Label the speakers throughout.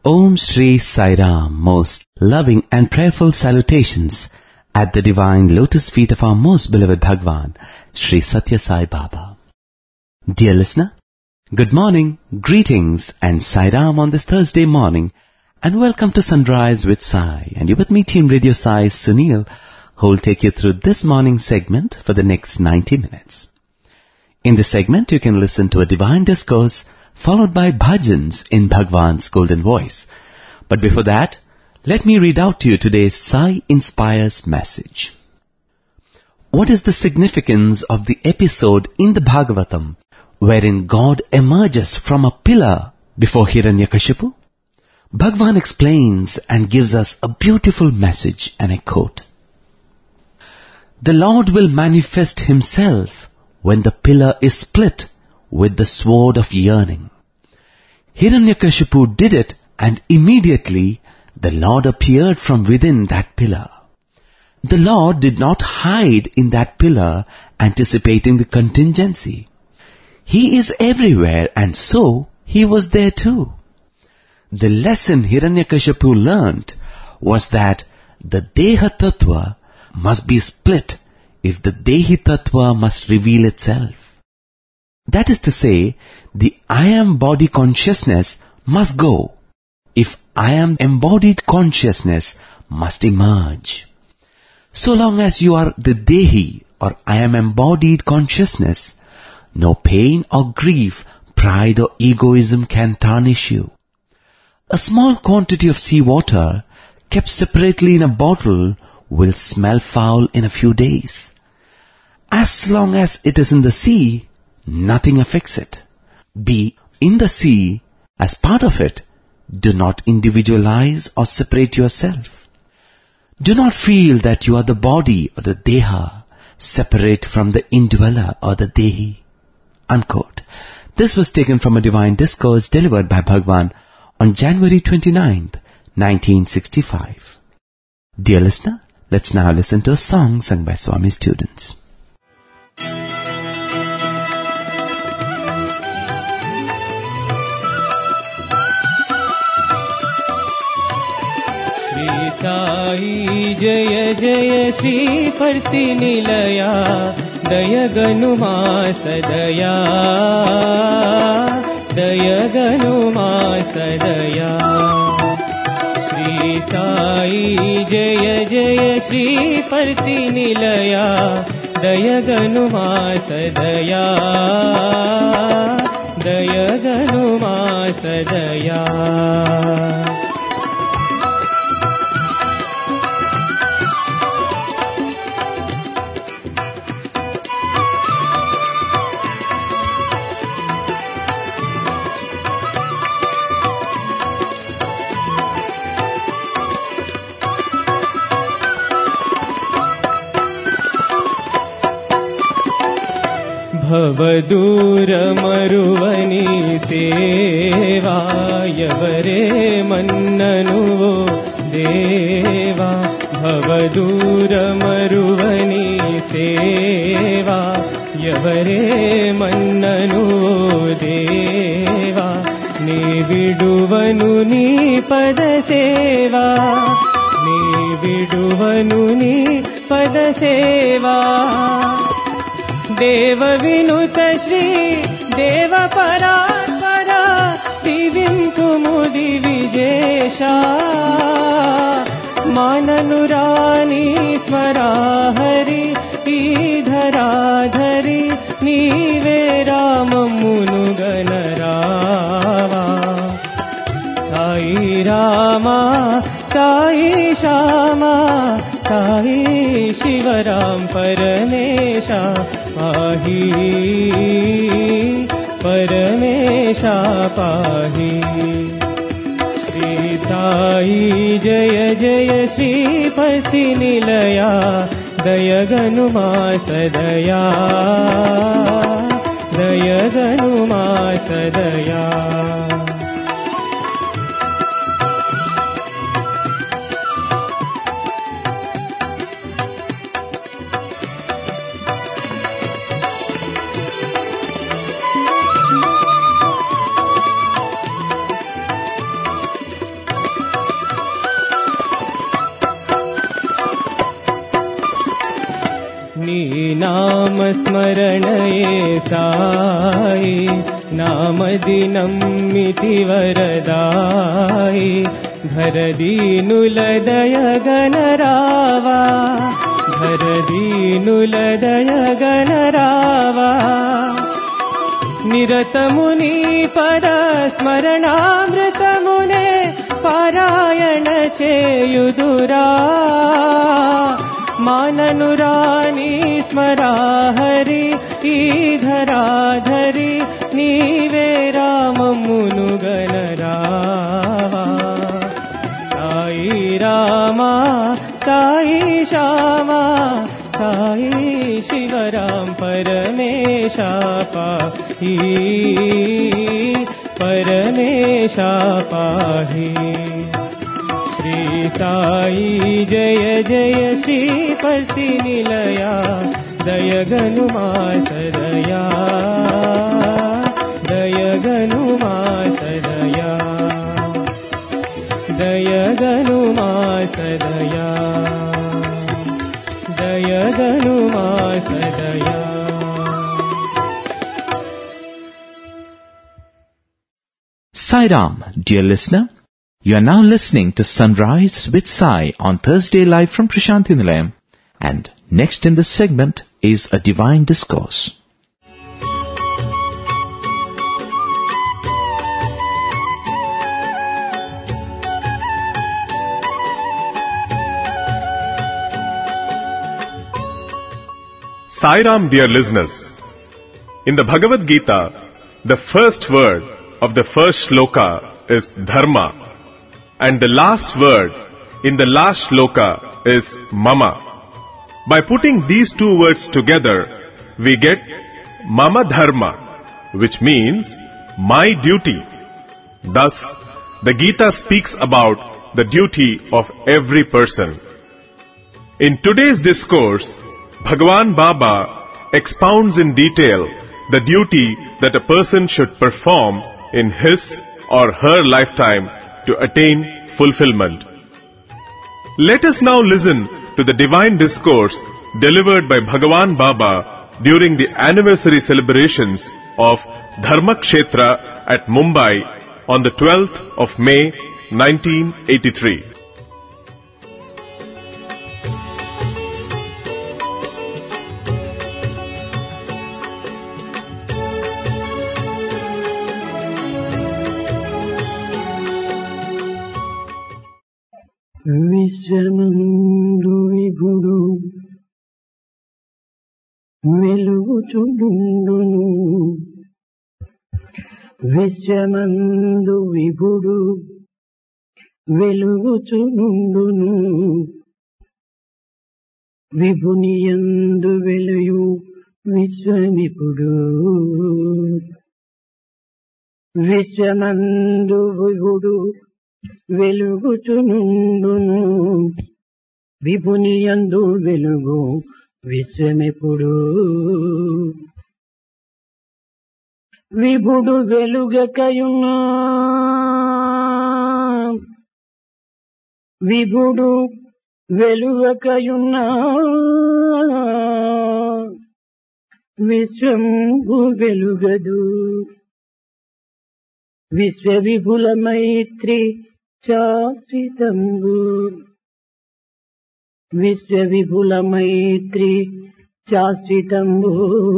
Speaker 1: Om Shri Sai Ram, most loving and prayerful salutations at the divine lotus feet of our most beloved Bhagwan, Shri Satya Sai Baba. Dear listener, good morning, greetings and Sai Ram on this Thursday morning, and welcome to Sunrise with Sai. And you're with me, Team Radio Sai Sunil, who will take you through this morning segment for the next 90 minutes. In this segment, you can listen to a divine discourse followed by bhajans in Bhagwan's golden voice. But before that, let me read out to you today's Sai Inspires message. What is the significance of the episode in the Bhagavatam wherein God emerges from a pillar before Hiranyakashipu? Bhagwan explains and gives us a beautiful message, and I quote, "The Lord will manifest himself when the pillar is split with the sword of yearning. Hiranyakashipu did it, and immediately the Lord appeared from within that pillar. The Lord did not hide in that pillar, anticipating the contingency. He is everywhere, and so he was there too. The lesson Hiranyakashipu learnt was that the Deha Tattva must be split if the Dehi Tattva must reveal itself. That is to say, the I am body consciousness must go if I am embodied consciousness must emerge. So long as you are the Dehi or I am embodied consciousness, no pain or grief, pride or egoism can tarnish you. A small quantity of seawater kept separately in a bottle will smell foul in a few days. As long as it is in the sea, nothing affects it. Be in the sea as part of it. Do not individualize or separate yourself. Do not feel that you are the body or the Deha, separate from the indweller or the Dehi." Unquote. This was taken from a divine discourse delivered by Bhagwan on January 29th, 1965. Dear listener, let's now listen to a song sung by Swami students.
Speaker 2: Sai जय जय श्री परति निलया दय गनुमा सदया दय गनुमा सदया श्री साई जय जय श्री परति निलया दय गनुमा सदया दय गनुमा सदया भवदूर मरुवनि सेवा यवरे मन्ननु देवा भवदूर मरुवनि सेवा यवरे मन्ननु देवा नी बिडुवनु नी पद सेवा नी बिडुवनु नी पद सेवा देव विनुत श्री देव परात्परा दिविं कुमुदि विजेशा माननुरानी स्मरा हरि धराधरि नीवे राम मुनुगन रावा साई रामा साई श्यामा साई शिवराम परमेशा पाहि परमेशा पाहि श्री साई जय जय श्री परति निलया दय गनुमा सदया दय गनुमा सदया शरणये साई नामदिनम्मिति वरदाई धरदीनुलदय गणरावा धरदीनुलदय गणरावा निरतमुनि पद स्मरणामृतमुने पारायण चेयुदुरा माननुरानी स्मरा हरि धराधरि नीवे राममुनुगणरावा साई रामा साई श्यामा साई शिवराम परमेशा पाहि परमेशा पाहि श्री साई जय जय श्रीपति निलया दय गनुमा सदया दय गनुमा सदया दय गनुमा सदया दय गनुमा सदया.
Speaker 3: Sai Ram, dear listener, you are now listening to Sunrise with Sai on Thursday live from Prashanthi Nilayam, and next in this segment is a divine discourse.
Speaker 4: Sai Ram, dear listeners, in the Bhagavad Gita, the first word of the first shloka is dharma, and the last word in the last shloka is mama. By putting these two words together, we get mama dharma, which means my duty. Thus, the Gita speaks about the duty of every person. In today's discourse, Bhagwan Baba expounds in detail the duty that a person should perform in his or her lifetime to attain fulfillment. Let us now listen to the divine discourse delivered by Bhagwan Baba during the anniversary celebrations of Dharmakshetra at Mumbai on the 12th of May 1983.
Speaker 5: విశ్వమందు విభుడు వెలుగుచుండును విశ్వమందు విభుడు వెలుగుచుండును విభునియందు వెలుయు విశ్వమిపుడు విశ్వమందు విభుడు వెలుగుచునుండును విభునియందు వెలుగు విశ్వమెప్పుడు విభుడు వెలుగకయున్నా విభుడు వెలుగకయున్నా విశ్వంబు వెలుగదు విశ్వ విపుల మైత్రి శాశ్వతంబు విశ్వ విపుల మైత్రి శాశ్వతంబు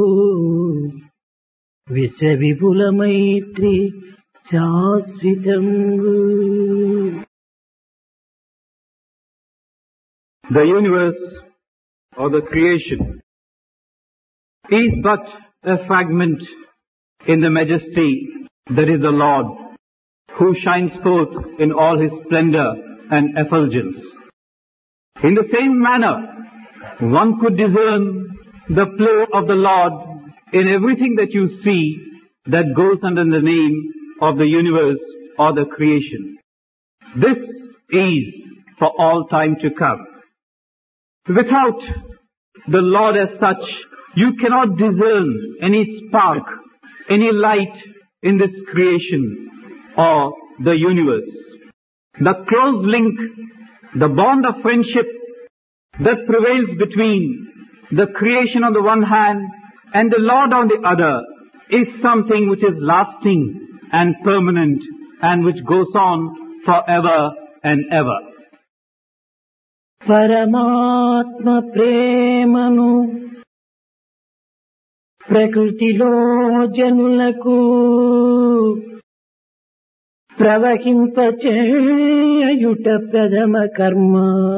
Speaker 5: విశ్వ విపుల మైత్రి శాశ్వతంబు.
Speaker 6: The universe or the creation is but a fragment in the majesty that is the Lord, who shines forth in all his splendor and effulgence. In the same manner, one could discern the play of the Lord in everything that you see that goes under the name of the universe or the creation. This is for all time to come. Without the Lord as such, you cannot discern any spark, any light in this creation or the universe. The close link, the bond of friendship that prevails between the creation on the one hand and the Lord on the other is something which is lasting and permanent and which goes on forever and ever.
Speaker 5: పరమాత్మ ప్రేమను ప్రకృతిలో జనులకు ప్రవహింపచేయుట ప్రథమ కర్మ.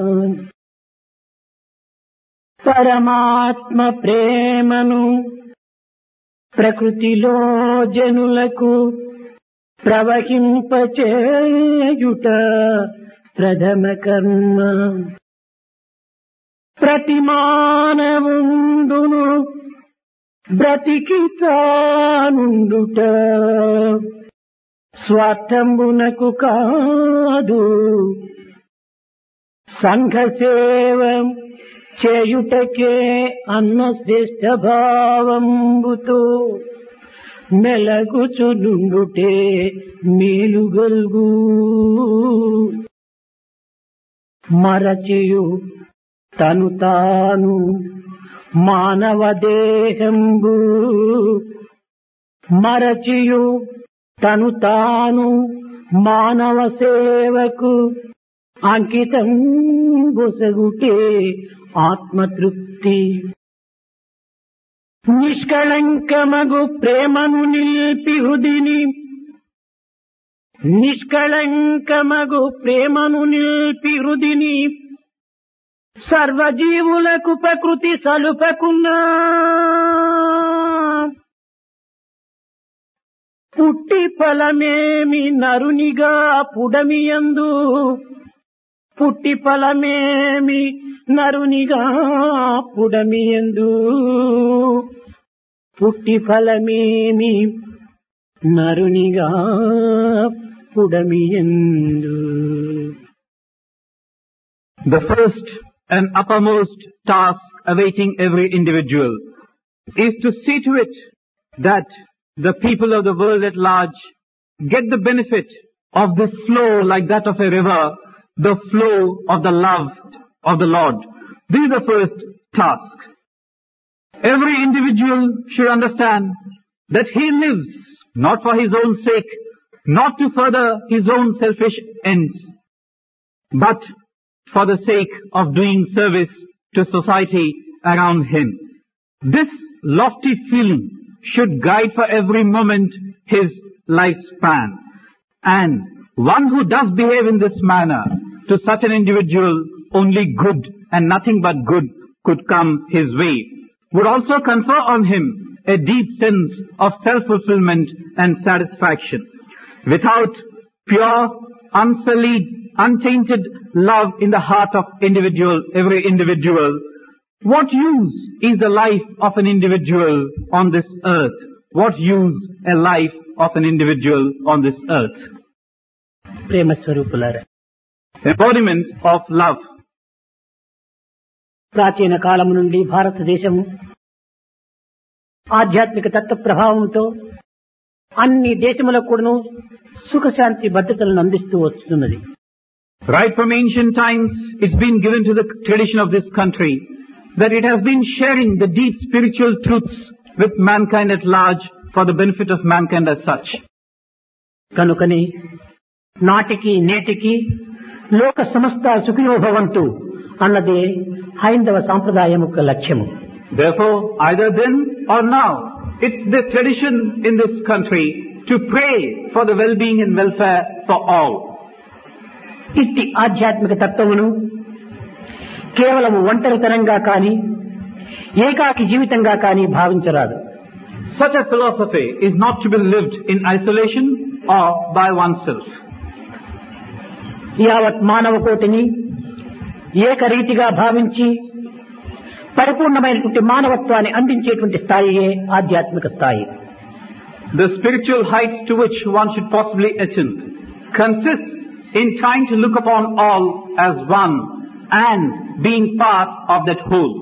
Speaker 5: పరమాత్మ ప్రేమను ప్రకృతిలో జనులకు ప్రవహింపచేయుట ప్రథమ కర్మ. ప్రతి మానవుండును బ్రతికి తానుండుట స్వార్థంబునకు కాదు, సంఘ సేవ చేయుటకే అన్న శ్రేష్ఠ భావంబుతో మెలగుచునుండుటే మేలుగల్గు. మరచియు తను తాను మానవ దేహంబు, మరచియు తను తాను మానవ సేవకు అంకితం బొసగుటే ఆత్మతృప్తి. నిష్కళంకమగు ప్రేమను నిల్పి హృదిని, నిష్కళంకమగు ప్రేమను నిల్పి హృదిని సర్వజీవులకు ప్రకృతి సలుపకున్నా. పుట్టి ఫలమేమి నరునిగా పుడమియందు, పుట్టి ఫలమేమి నరునిగా పుడమియందు, పుట్టి ఫలమేమి నరునిగా పుడమియందు.
Speaker 6: The first and uppermost task awaiting every individual is to see to it that the people of the world at large get the benefit of the flow like that of a river, the flow of the love of the Lord. This is the first task. Every individual should understand that he lives not for his own sake, not to further his own selfish ends, but for the sake of doing service to society around him. This lofty feeling should guide for every moment his lifespan. And one who does behave in this manner, to such an individual only good and nothing but good could come his way, would also confer on him a deep sense of self-fulfillment and satisfaction. Without pure, unsullied, untainted love in the heart of every individual, what use is the life of an individual on this earth? What use a life of an individual on this earth?
Speaker 5: ప్రేమ స్వరూపులారా,
Speaker 6: Embodiment of love.
Speaker 5: ప్రాచీన కాలము నుండి భారతదేశము ఆధ్యాత్మిక తత్వ ప్రభావంతో అన్ని దేశములకు కూడాను సుఖశాంతి భద్రతలను అందిస్తూ వస్తున్నది.
Speaker 6: Right from ancient times, it's been given to the tradition of this country that it has been sharing the deep spiritual truths with mankind at large for the benefit of mankind as such.
Speaker 5: కనుకని నాటికి నేటికి లోక సమస్త సుఖినో భవంతు అన్నదే హైందవ సాంప్రదాయం యొక్క లక్ష్యము.
Speaker 6: Therefore, either then or now, it's the tradition in this country to pray for the well-being and welfare for all.
Speaker 5: ఇట్టి ఆధ్యాత్మిక తత్వమును కేవలం ఒంటరితనంగా కానీ ఏకాకి జీవితంగా కానీ భావించరాదు.
Speaker 6: Such a philosophy is not to be lived in isolation or by oneself.
Speaker 5: యావత్ మానవ కోటిని ఏకరీతిగా భావించి పరిపూర్ణమైనటువంటి మానవత్వాన్ని అందించేటువంటి స్థాయియే ఆధ్యాత్మిక స్థాయి.
Speaker 6: The spiritual heights to which one should possibly attain consists in trying to look upon all as one and being part of that whole.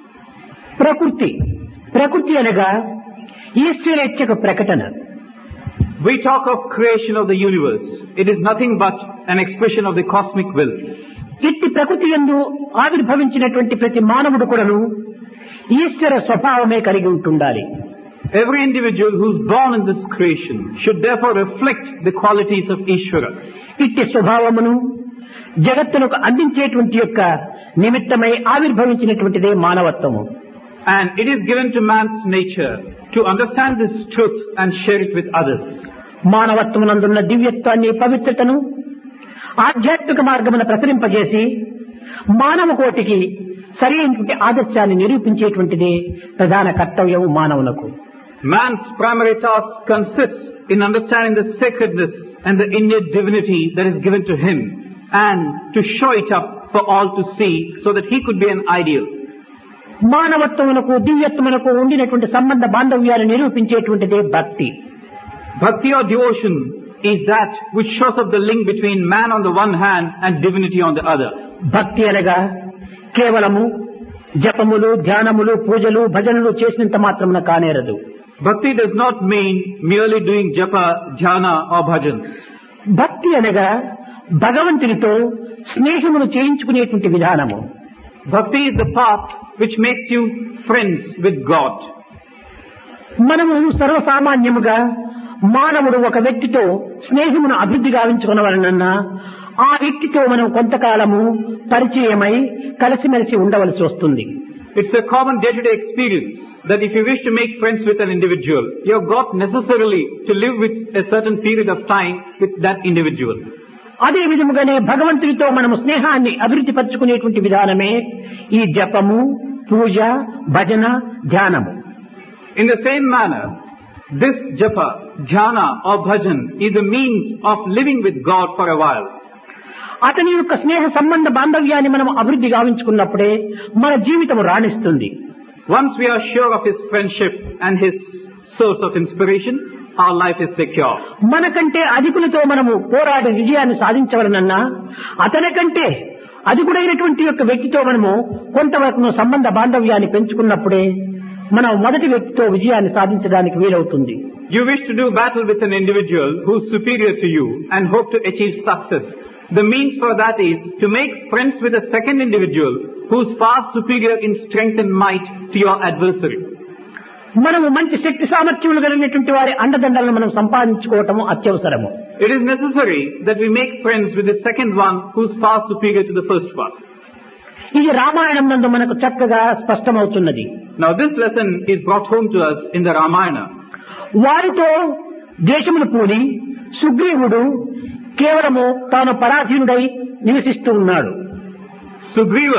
Speaker 5: ప్రకృతి అనగా ఈశ్వరేచ్ఛకు ప్రకటన.
Speaker 6: We talk of creation of the universe. It is nothing but an expression of the cosmic will.
Speaker 5: ఇట్టి ప్రకృతి యందు ఆవిర్భవించినటువంటి ప్రతి మానవుడు కూడాను ఈశ్వర స్వభావమే కలిగి ఉంటుండాలి.
Speaker 6: Every individual who's born in this creation should therefore reflect the qualities of Ishvara.
Speaker 5: ఇట్టి స్వభావమును జగత్తులకు అందించేటువంటి యొక్క నిమిత్తమై ఆవిర్భవించినటువంటిదే మానవత్వము.
Speaker 6: And it is given to man's nature to understand this truth and share it with others.
Speaker 5: మానవత్వమునందున్న దివ్యత్వాన్ని, పవిత్రతను ఆధ్యాత్మిక మార్గమున ప్రసరింపజేసి మానవ కోటికి సరైనటువంటి ఆదర్శాన్ని నిరూపించేటువంటిదే ప్రధాన కర్తవ్యం మానవునకు.
Speaker 6: Man's primary task consists in understanding the sacredness and the innate divinity that is given to him and to show it up for all to see so that he could be an ideal.
Speaker 5: మానవత్వమునకు దివ్యత్వమునకు ఉండినటువంటి సంబంధ బాంధవ్యాన్ని నిరూపించేటువంటిదే భక్తి.
Speaker 6: Bhakti or devotion is that which shows up the link between man on the one hand and divinity on the other.
Speaker 5: భక్తి అనగా కేవలము జపములు, ధ్యానములు, పూజలు, భజనలు చేసినంత మాత్రమున కానేరదు.
Speaker 6: Bhakti does not mean merely doing japa, dhyana or bhajans.
Speaker 5: భక్తి అనగా భగవంతునితో స్నేహమును చేయించుకునేటువంటి విధానము.
Speaker 6: Bhakti is the path which makes you friends with God.
Speaker 5: మనము సర్వసామాన్యముగా మానవుడు ఒక వ్యక్తితో స్నేహమును అభివృద్ధి గావించుకున్నవారనన్నా ఆ వ్యక్తితో మనం కొంతకాలము పరిచయమై కలిసిమెలిసి ఉండవలసి వస్తుంది.
Speaker 6: It's a common day-to-day experience that if you wish to make friends with an individual, you have got necessarily to live with a certain period of time with that individual.
Speaker 5: అదే విధముగానే భగవంతునితో మనము స్నేహాన్ని అభివృద్ధి పరచుకునేటువంటి విధానమే ఈ జపము, పూజ, భజన, ధ్యానము.
Speaker 6: In the same manner, this japa, dhyana or bhajan is the means of living with God for a while.
Speaker 5: అతని యొక్క స్నేహ సంబంధ బాంధవ్యాన్ని మనం అభివృద్ధి గావించుకున్నప్పుడే మన జీవితం రాణిస్తుంది.
Speaker 6: Once we are sure of his friendship and his source of inspiration, our life is secure.
Speaker 5: మనకంటే అధికులతో మనము పోరాడి విజయాన్ని సాధించవలనన్నా అతని కంటే అధికుడైనటువంటి యొక్క వ్యక్తితో మనము కొంతవరకు సంబంధ బాంధవ్యాన్ని పెంచుకున్నప్పుడే మనం మొదటి వ్యక్తితో విజయాన్ని సాధించడానికి వీలవుతుంది.
Speaker 6: You wish to do battle with an individual who is superior to you and hope to achieve success. The means for that is to make friends with a second individual who is far superior in strength and might to your adversary.
Speaker 5: మనము మంచి శక్తి సామర్థ్యములు కలిగినటువంటి వారి అండదండలను మనం సంపాదించుకోవటము అత్యవసరము.
Speaker 6: It is necessary that we make friends with the second one who is far superior to the first one.
Speaker 5: ఇది రామాయణం నందు మనకు చక్కగా స్పష్టమవుతున్నది.
Speaker 6: Now this lesson is brought home to us in the Ramayana.
Speaker 5: వారితో దేశమును పూని సుగ్రీవుడు కేవలము తాను పరాధీనుడై నివసిస్తూ ఉన్నాడు.
Speaker 6: Sugriva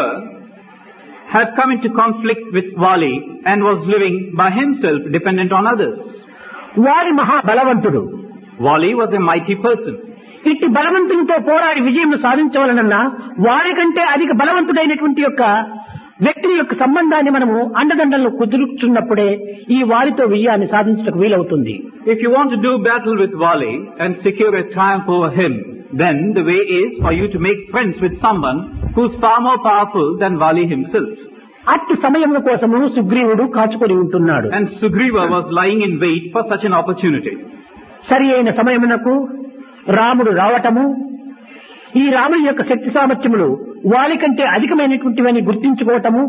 Speaker 6: had come into conflict with Vali and was living by himself dependent on others.
Speaker 5: వారి మహాబలవంతుడు.
Speaker 6: Vali was a mighty person.
Speaker 5: ఇట్టి బలవంతునితో పోరాడి విజయం సాధించవలనన్నా వారి కంటే అధిక బలవంతుడైనటువంటి యొక్క వ్యక్తి యొక్క సంబంధాన్ని మనము అండదండలను కుదురుచున్నప్పుడే ఈ వారితో విజయాన్ని సాధించడానికి వీలవుతుంది.
Speaker 6: If you want to do battle with Vali and secure a triumph over him, then the way is for you to make friends with someone who is far more powerful than Vali himself.
Speaker 5: అట్టి సమయముల కోసము సుగ్రీవుడు కాచుకొని ఉంటున్నాడు.
Speaker 6: And Sugriva was lying in wait for such an opportunity.
Speaker 5: సరి అయిన సమయమునకు రాముడు రావటము, ఈ రాముడి యొక్క శక్తి సామర్థ్యములు వారి కంటే అధికమైనటువంటివని గుర్తించుకోవటము,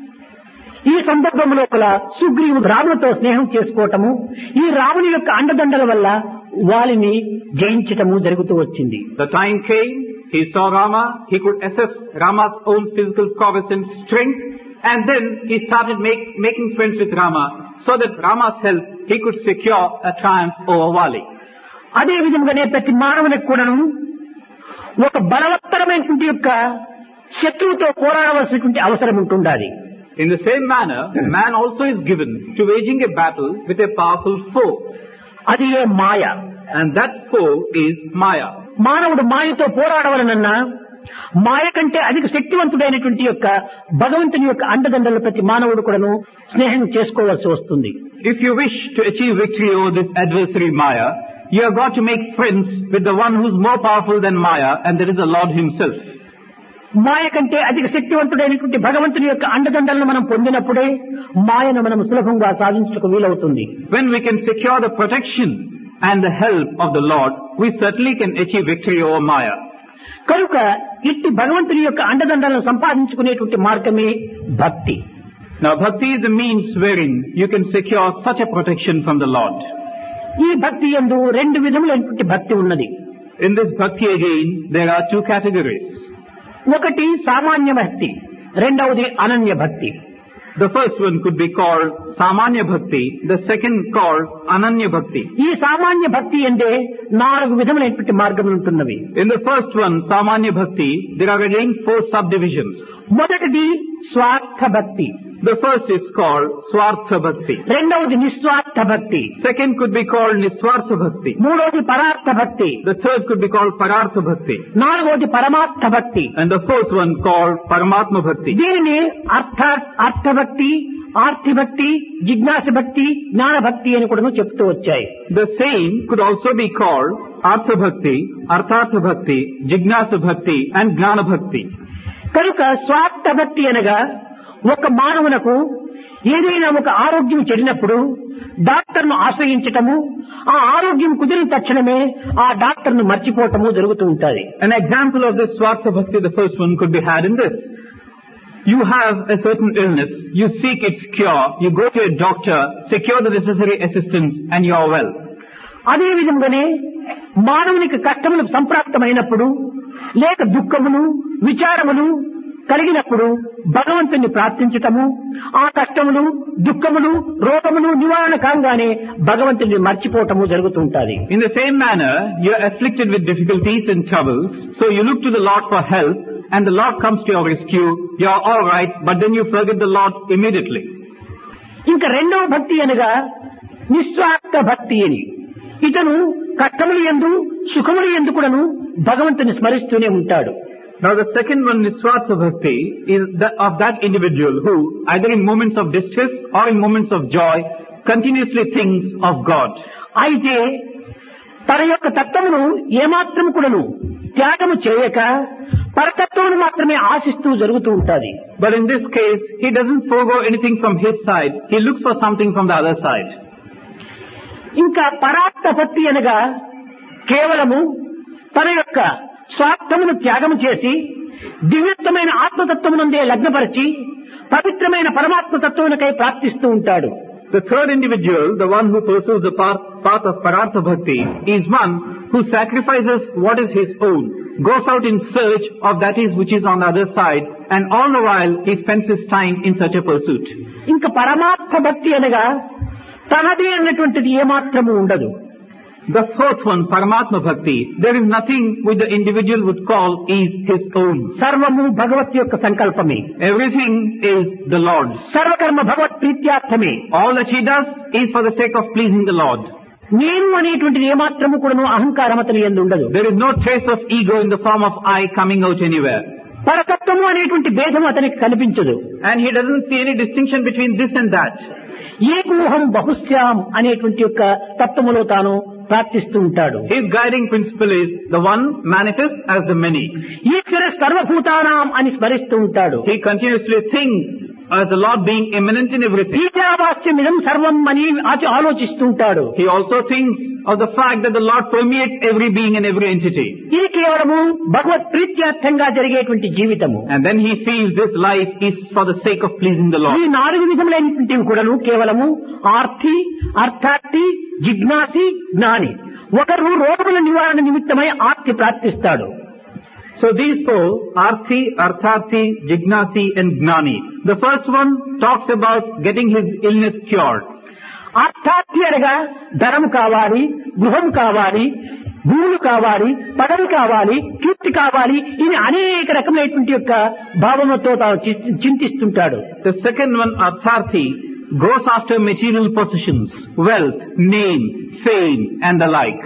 Speaker 5: ఈ సందర్భం లోపల సుగ్రీవుడు రాముడితో స్నేహం చేసుకోవటము, ఈ రాముని యొక్క అండదండల వల్ల వాలిని జయించటము జరుగుతూ వచ్చింది.
Speaker 6: The time came, he saw Rama, he could assess Rama's own physical prowess and strength, and then he started making friends with Rama, so that Rama's help he could secure a triumph over Vali.
Speaker 5: అదే విధంగానే ప్రతి మానవునికి కూడాను ఒక బలవత్తరమైనటువంటి యొక్క శత్రువుతో పోరాడవలసినటువంటి అవసరం ఉంటుండాలి.
Speaker 6: In the same manner, man also is given to waging a battle with a powerful foe.
Speaker 5: అది ఏ మాయ.
Speaker 6: And that foe is Maya.
Speaker 5: మానవుడు మాయతో పోరాడవలనన్నా మాయ కంటే అధిక శక్తివంతుడైనటువంటి యొక్క భగవంతుని యొక్క అండదండలు ప్రతి మానవుడు కూడాను స్నేహం చేసుకోవాల్సి వస్తుంది.
Speaker 6: If you wish to achieve victory over this adversary Maya, you have got to make friends with the one who is more powerful than Maya, and that is the Lord himself.
Speaker 5: మాయ కంటే అధిక శక్తివంతుడైనటువంటి భగవంతుని యొక్క అండదండలను మనం పొందినప్పుడే మాయను మనం సులభంగా సాధించడానికి వీలవుతుంది.
Speaker 6: When we can secure the protection and the help of the Lord, we certainly can achieve victory over Maya.
Speaker 5: కనుక ఇట్టి భగవంతుని యొక్క అండదండలను సంపాదించుకునేటువంటి మార్గమే భక్తి.
Speaker 6: Now bhakti is the means wherein you can secure such a protection from the Lord.
Speaker 5: ఈ భక్తి యందు రెండు విధములైనటువంటి భక్తి ఉన్నది.
Speaker 6: In this bhakti again, there are two categories.
Speaker 5: ఒకటి సామాన్య భక్తి, రెండవది అనన్య భక్తి.
Speaker 6: The first one could be called Samanya Bhakti, the second called Ananya Bhakti.
Speaker 5: ఈ సామాన్య భక్తి అంటే 4 విధములైనటువంటి మార్గములు ఉంటున్నవి.
Speaker 6: In the first one, Samanya Bhakti, there are again 4 subdivisions.
Speaker 5: మొదటిది స్వార్థ భక్తి,
Speaker 6: The first is called Swartha Bhakti.
Speaker 5: రెండవది నిస్వార్థ భక్తి,
Speaker 6: Second could be called Niswartha Bhakti.
Speaker 5: మూడవది పరార్థ భక్తి,
Speaker 6: The third could be called Parartha Bhakti.
Speaker 5: నాలుగవది పరమార్థ భక్తి.
Speaker 6: And the fourth one called Paramatma Bhakti.
Speaker 5: దీనిని అర్థ భక్తి, ఆర్తి భక్తి, జిజ్ఞాస భక్తి, జ్ఞాన భక్తి అని కూడా చెప్తూ వచ్చాయి.
Speaker 6: The same could also be called Artha Bhakti, Arthartha Bhakti, Jignasa Bhakti and Gnana Bhakti.
Speaker 5: కనుక స్వార్థ భక్తి అనగా ఒక మానవునకు ఏదైనా ఒక ఆరోగ్యం చెడినప్పుడు డాక్టర్ను ఆశ్రయించటము, ఆ ఆరోగ్యం కుదిరిన తక్షణమే ఆ డాక్టర్ను మర్చిపోవటము జరుగుతూ ఉంటుంది.
Speaker 6: An example of this Swartha Bhakti, the first one, could be had in this. You have a certain illness, you seek its cure, you go to a doctor, secure the necessary assistance and you are well.
Speaker 5: అదే విధంగానే మానవునికి కష్టములు సంప్రాప్తమైనప్పుడు లేక దుఃఖములు విచారములు కలిగినప్పుడు భగవంతుని ప్రార్థించటము, ఆ కష్టములు దుఃఖములు రోగములు నివారణ కాగానే భగవంతుని మర్చిపోవటము జరుగుతుంటుంది.
Speaker 6: In the same manner, you are afflicted with difficulties and troubles, so you look to the Lord for help and the Lord comes to your rescue, you are all right, but then you forget the Lord immediately.
Speaker 5: ఇంకా రెండవ భక్తి అనగా నిస్వార్థ భక్తి అని. ఇతను కష్టములు యందు సుఖములు యందు కూడాను భగవంతుని స్మరిస్తూనే ఉంటాడు.
Speaker 6: Now the second one, Niswartha Bhakti, is of that individual who, either in moments of distress or in moments of joy, continuously thinks of God.
Speaker 5: అయితే తన యొక్క తత్వమును ఏమాత్రం కూడాను త్యాగము చేయక పరతత్వమును మాత్రమే ఆశిస్తూ జరుగుతూ ఉంటుంది.
Speaker 6: But in this case, he doesn't forego anything from his side, he looks for something from the other side.
Speaker 5: ఇంకా పరార్థ భక్తి అనగా కేవలము తన యొక్క స్వార్థమును త్యాగము చేసి దివ్యత్వమైన ఆత్మతత్వమునందే లగ్నపరిచి పవిత్రమైన పరమాత్మ తత్వమునకై ప్రార్థిస్తూ ఉంటాడు.
Speaker 6: The third individual, the one who pursues the path of Parartha Bhakti, is one who sacrifices what is his own, goes out in search of that is which is on the other side, and all the while he spends his time in such a pursuit.
Speaker 5: ఇంకా పరమాత్మ భక్తి అనగా తనదే అన్నటువంటిది ఏమాత్రము ఉండదు.
Speaker 6: The fourth one, Paramatma Bhakti, there is nothing which the individual would call is his own.
Speaker 5: సర్వము భగవత్ యొక్క సంకల్పమే.
Speaker 6: Everything is the Lord's.
Speaker 5: సర్వకర్మ Bhagwat ప్రీత్యార్థమే.
Speaker 6: All that he does is for the sake of pleasing the Lord.
Speaker 5: నేను అనేటువంటిది ఏమాత్రము కూడాను అహంకారం అతని యందు ఉండదు.
Speaker 6: There is no trace of ego in the form of I coming out anywhere.
Speaker 5: పరతత్వము అనేటువంటి భేదం అతనికి కనిపించదు.
Speaker 6: And he doesn't see any distinction between this and that.
Speaker 5: ఏకోహం బహుశ్యాం అనేటువంటి యొక్క తత్వములో తాను ప్రార్థిస్తూ ఉంటాడు.
Speaker 6: His guiding principle is the one manifests as the many.
Speaker 5: ఈశ్వర సర్వభూతానాం అని స్మరిస్తూ ఉంటాడు.
Speaker 6: He continuously thinks as the Lord being immanent in everything.
Speaker 5: ఈశావాస్యమిదం సర్వం అని ఆలోచిస్తూ ఉంటాడు.
Speaker 6: He also thinks of the fact that the Lord permeates every being and every entity.
Speaker 5: ఇది కేవలము భగవత్ ప్రీత్యార్థంగా జరిగేటువంటి జీవితము.
Speaker 6: And then he feels this life is for the sake of pleasing the Lord.
Speaker 5: ఈ 4 విధములైనటువంటివి కూడాను కేవలము ఆర్తి, అర్థార్థి, జిజ్ఞాసి, జ్ఞాని. ఒకరు రోగముల నివారణ నిమిత్తమై Aarti ప్రార్థిస్తాడు.
Speaker 6: So these 4, Arthi, Artharthi, Jignasi and Gnani. The first one talks about getting his illness cured.
Speaker 5: అర్థార్థి అనగా ధనము కావాలి, గృహం కావాలి, భూములు కావాలి, పదవి కావాలి, కీర్తి కావాలి, ఇది అనేక రకమైనటువంటి యొక్క భావనతో తాను చింతిస్తుంటాడు.
Speaker 6: The second one, Artharthi, goes after material possessions, wealth, name, fame and the like.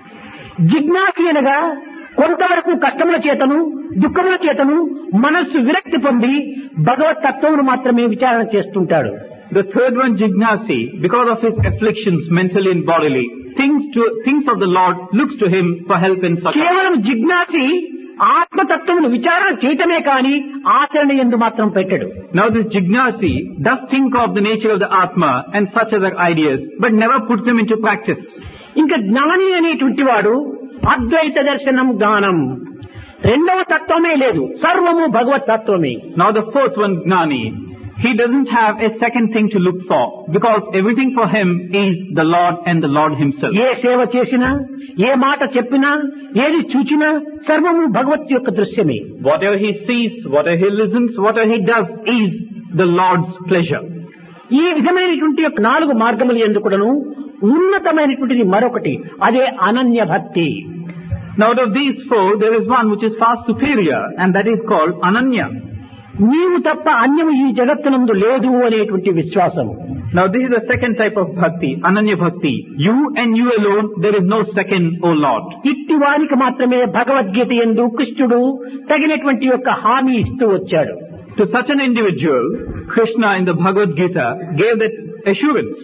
Speaker 5: జిజ్ఞాసి అనగా కొంతవరకు కష్టముల చేతను దుఃఖముల చేతను మనస్సు విరక్తి పొంది భగవత్ తత్వమును మాత్రమే విచారణ చేస్తుంటాడు.
Speaker 6: The third one, Jignasi, because of his afflictions mentally and bodily, thinks of the Lord, looks to him for help and succor.
Speaker 5: కేవలం జిజ్ఞాసి ఆత్మతత్వమును విచారణ చేయటమే కాని ఆచరణ యందు మాత్రం పెట్టడు.
Speaker 6: Now this Jignasi does think of the nature of the Atma and such other ideas, but never puts them into practice.
Speaker 5: ఇంకా జ్ఞాని అనేటువంటి వాడు అద్వైత దర్శనం జ్ఞానం, రెండవ తత్వమే లేదు, సర్వము భగవత్ తత్వమే.
Speaker 6: Now the fourth one, Gnani, he doesn't have a second thing to look for, because everything for him is the Lord and the Lord himself.
Speaker 5: ఏ సేవ చేసినా, ఏ మాట చెప్పినా, ఏది చూచినా సర్వము భగవత్ యొక్క దృశ్యమే.
Speaker 6: Whatever he sees, whatever he listens, whatever he does is the Lord's pleasure.
Speaker 5: ఈ విధమైనటువంటి యొక్క 4 మార్గములు ఎందుకును ఉన్నతమైనటువంటిది మరొకటి, అదే అనన్య భక్తి.
Speaker 6: Now out of these 4, there is one which is far superior, and that is called Ananya.
Speaker 5: నీవు తప్ప అన్యము ఈ జగత్తునందు లేదు అనేటువంటి విశ్వాసము.
Speaker 6: Now this is the second type of bhakti, Ananya Bhakti. You and you alone, there is no second, O Lord.
Speaker 5: ఇట్టి వారికి మాత్రమే భగవద్గీత యందు కృష్ణుడు తగినటువంటి యొక్క హామీ ఇస్తూ వచ్చాడు.
Speaker 6: To such an individual, Krishna in the Bhagavad Gita gave that assurance.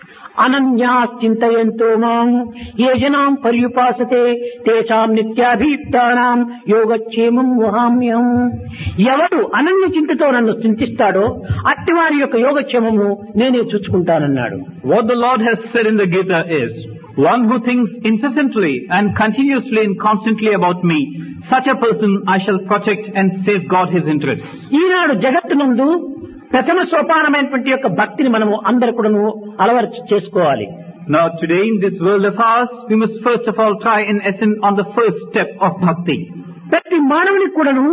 Speaker 5: అనన్యాశ్చింతయంతో మాం ఏ జనాం పర్యుపాసతే తేషాం నిత్యాభీప్తానాం యోగక్షేమం వహామ్యం. ఎవడు అనన్య చింతతో నన్ను చింతిస్తాడో అట్టివారి యొక్క యోగక్షేమము నేనే చూసుకుంటానన్నాడు.
Speaker 6: What the Lord has said in the Gita is, one who thinks incessantly and continuously and constantly about me, such a person I shall protect and safeguard his interests.
Speaker 5: ఈనాడు జగత్తునందు ప్రథమ సోపానమైనటువంటి యొక్క భక్తిని మనము అందరూ కూడాను అలవర్చి చేసుకోవాలి.
Speaker 6: Now today in this world of ours, we must first of all try and ascend on the first step of bhakti.
Speaker 5: ప్రతి మానవునికి కూడాను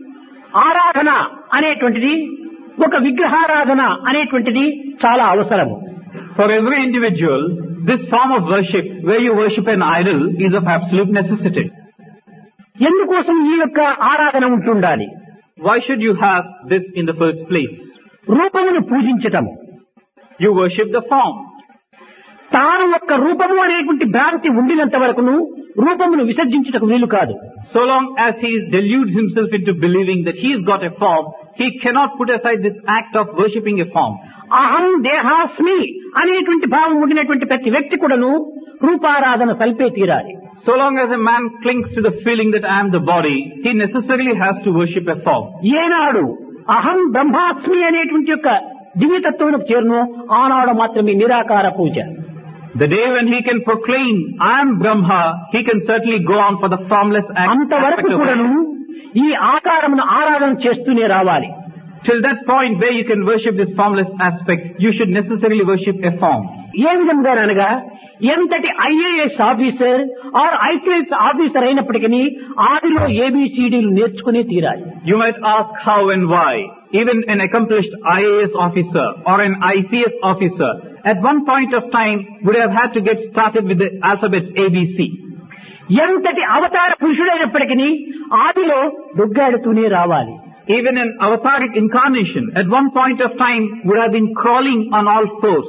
Speaker 5: ఆరాధన అనేటువంటిది, ఒక విగ్రహారాధన అనేటువంటిది చాలా అవసరము.
Speaker 6: For every individual, this form of worship, where you worship an idol, is of absolute necessity.
Speaker 5: ఎందుకోసం ఈ యొక్క ఆరాధన ఉంటుండాలి?
Speaker 6: Why should you have this in the first place?
Speaker 5: రూపమును పూజించటము.
Speaker 6: You worship the form.
Speaker 5: తాను ఒక్క రూపము అనేటువంటి భ్రాంతి ఉండినంత వరకును రూపమును విసర్జించుటకు వీలు కాదు.
Speaker 6: So long as he deludes himself into believing that he has got a form, he cannot put aside this act of worshipping a form.
Speaker 5: అహం దేహాస్మి అనేటువంటి భావం ఉండినటువంటి ప్రతి వ్యక్తి కూడాను రూపారాధన సల్పే తీరాలి.
Speaker 6: So long as a man clings to the feeling that I am the body, he necessarily has to worship a form.
Speaker 5: ఏనాడు అహం బ్రహ్మాస్మి అనేటువంటి యొక్క దివ్యతత్వమునకు చేరునో ఆనాడు మాత్రమే నిరాకార పూజ.
Speaker 6: The day when he can proclaim, I am Brahma, he can certainly go on for the formless act.
Speaker 5: అంతవరకు కూడాను ఈ ఆకారమును ఆరాధన చేస్తూనే రావాలి.
Speaker 6: Till that point where you can worship this formless aspect, you should necessarily worship a form.
Speaker 5: ఏ విధంగా అనగా ఎంతటి IAS officer or IPS officer అయినప్పటికీ ఆదిలో ఏబిసిడీలు నేర్చుకునే తీరాలి.
Speaker 6: You might ask how and why. Even an accomplished IAS officer or an ICS officer at one point of time would have had to get started with the alphabets ABC.
Speaker 5: ఎంతటి అవతార పురుషుడైనప్పటికీ ఆదిలో దుగ్గాడుతూనే రావాలి.
Speaker 6: Even an avataric incarnation at one point of time would have been crawling on all fours.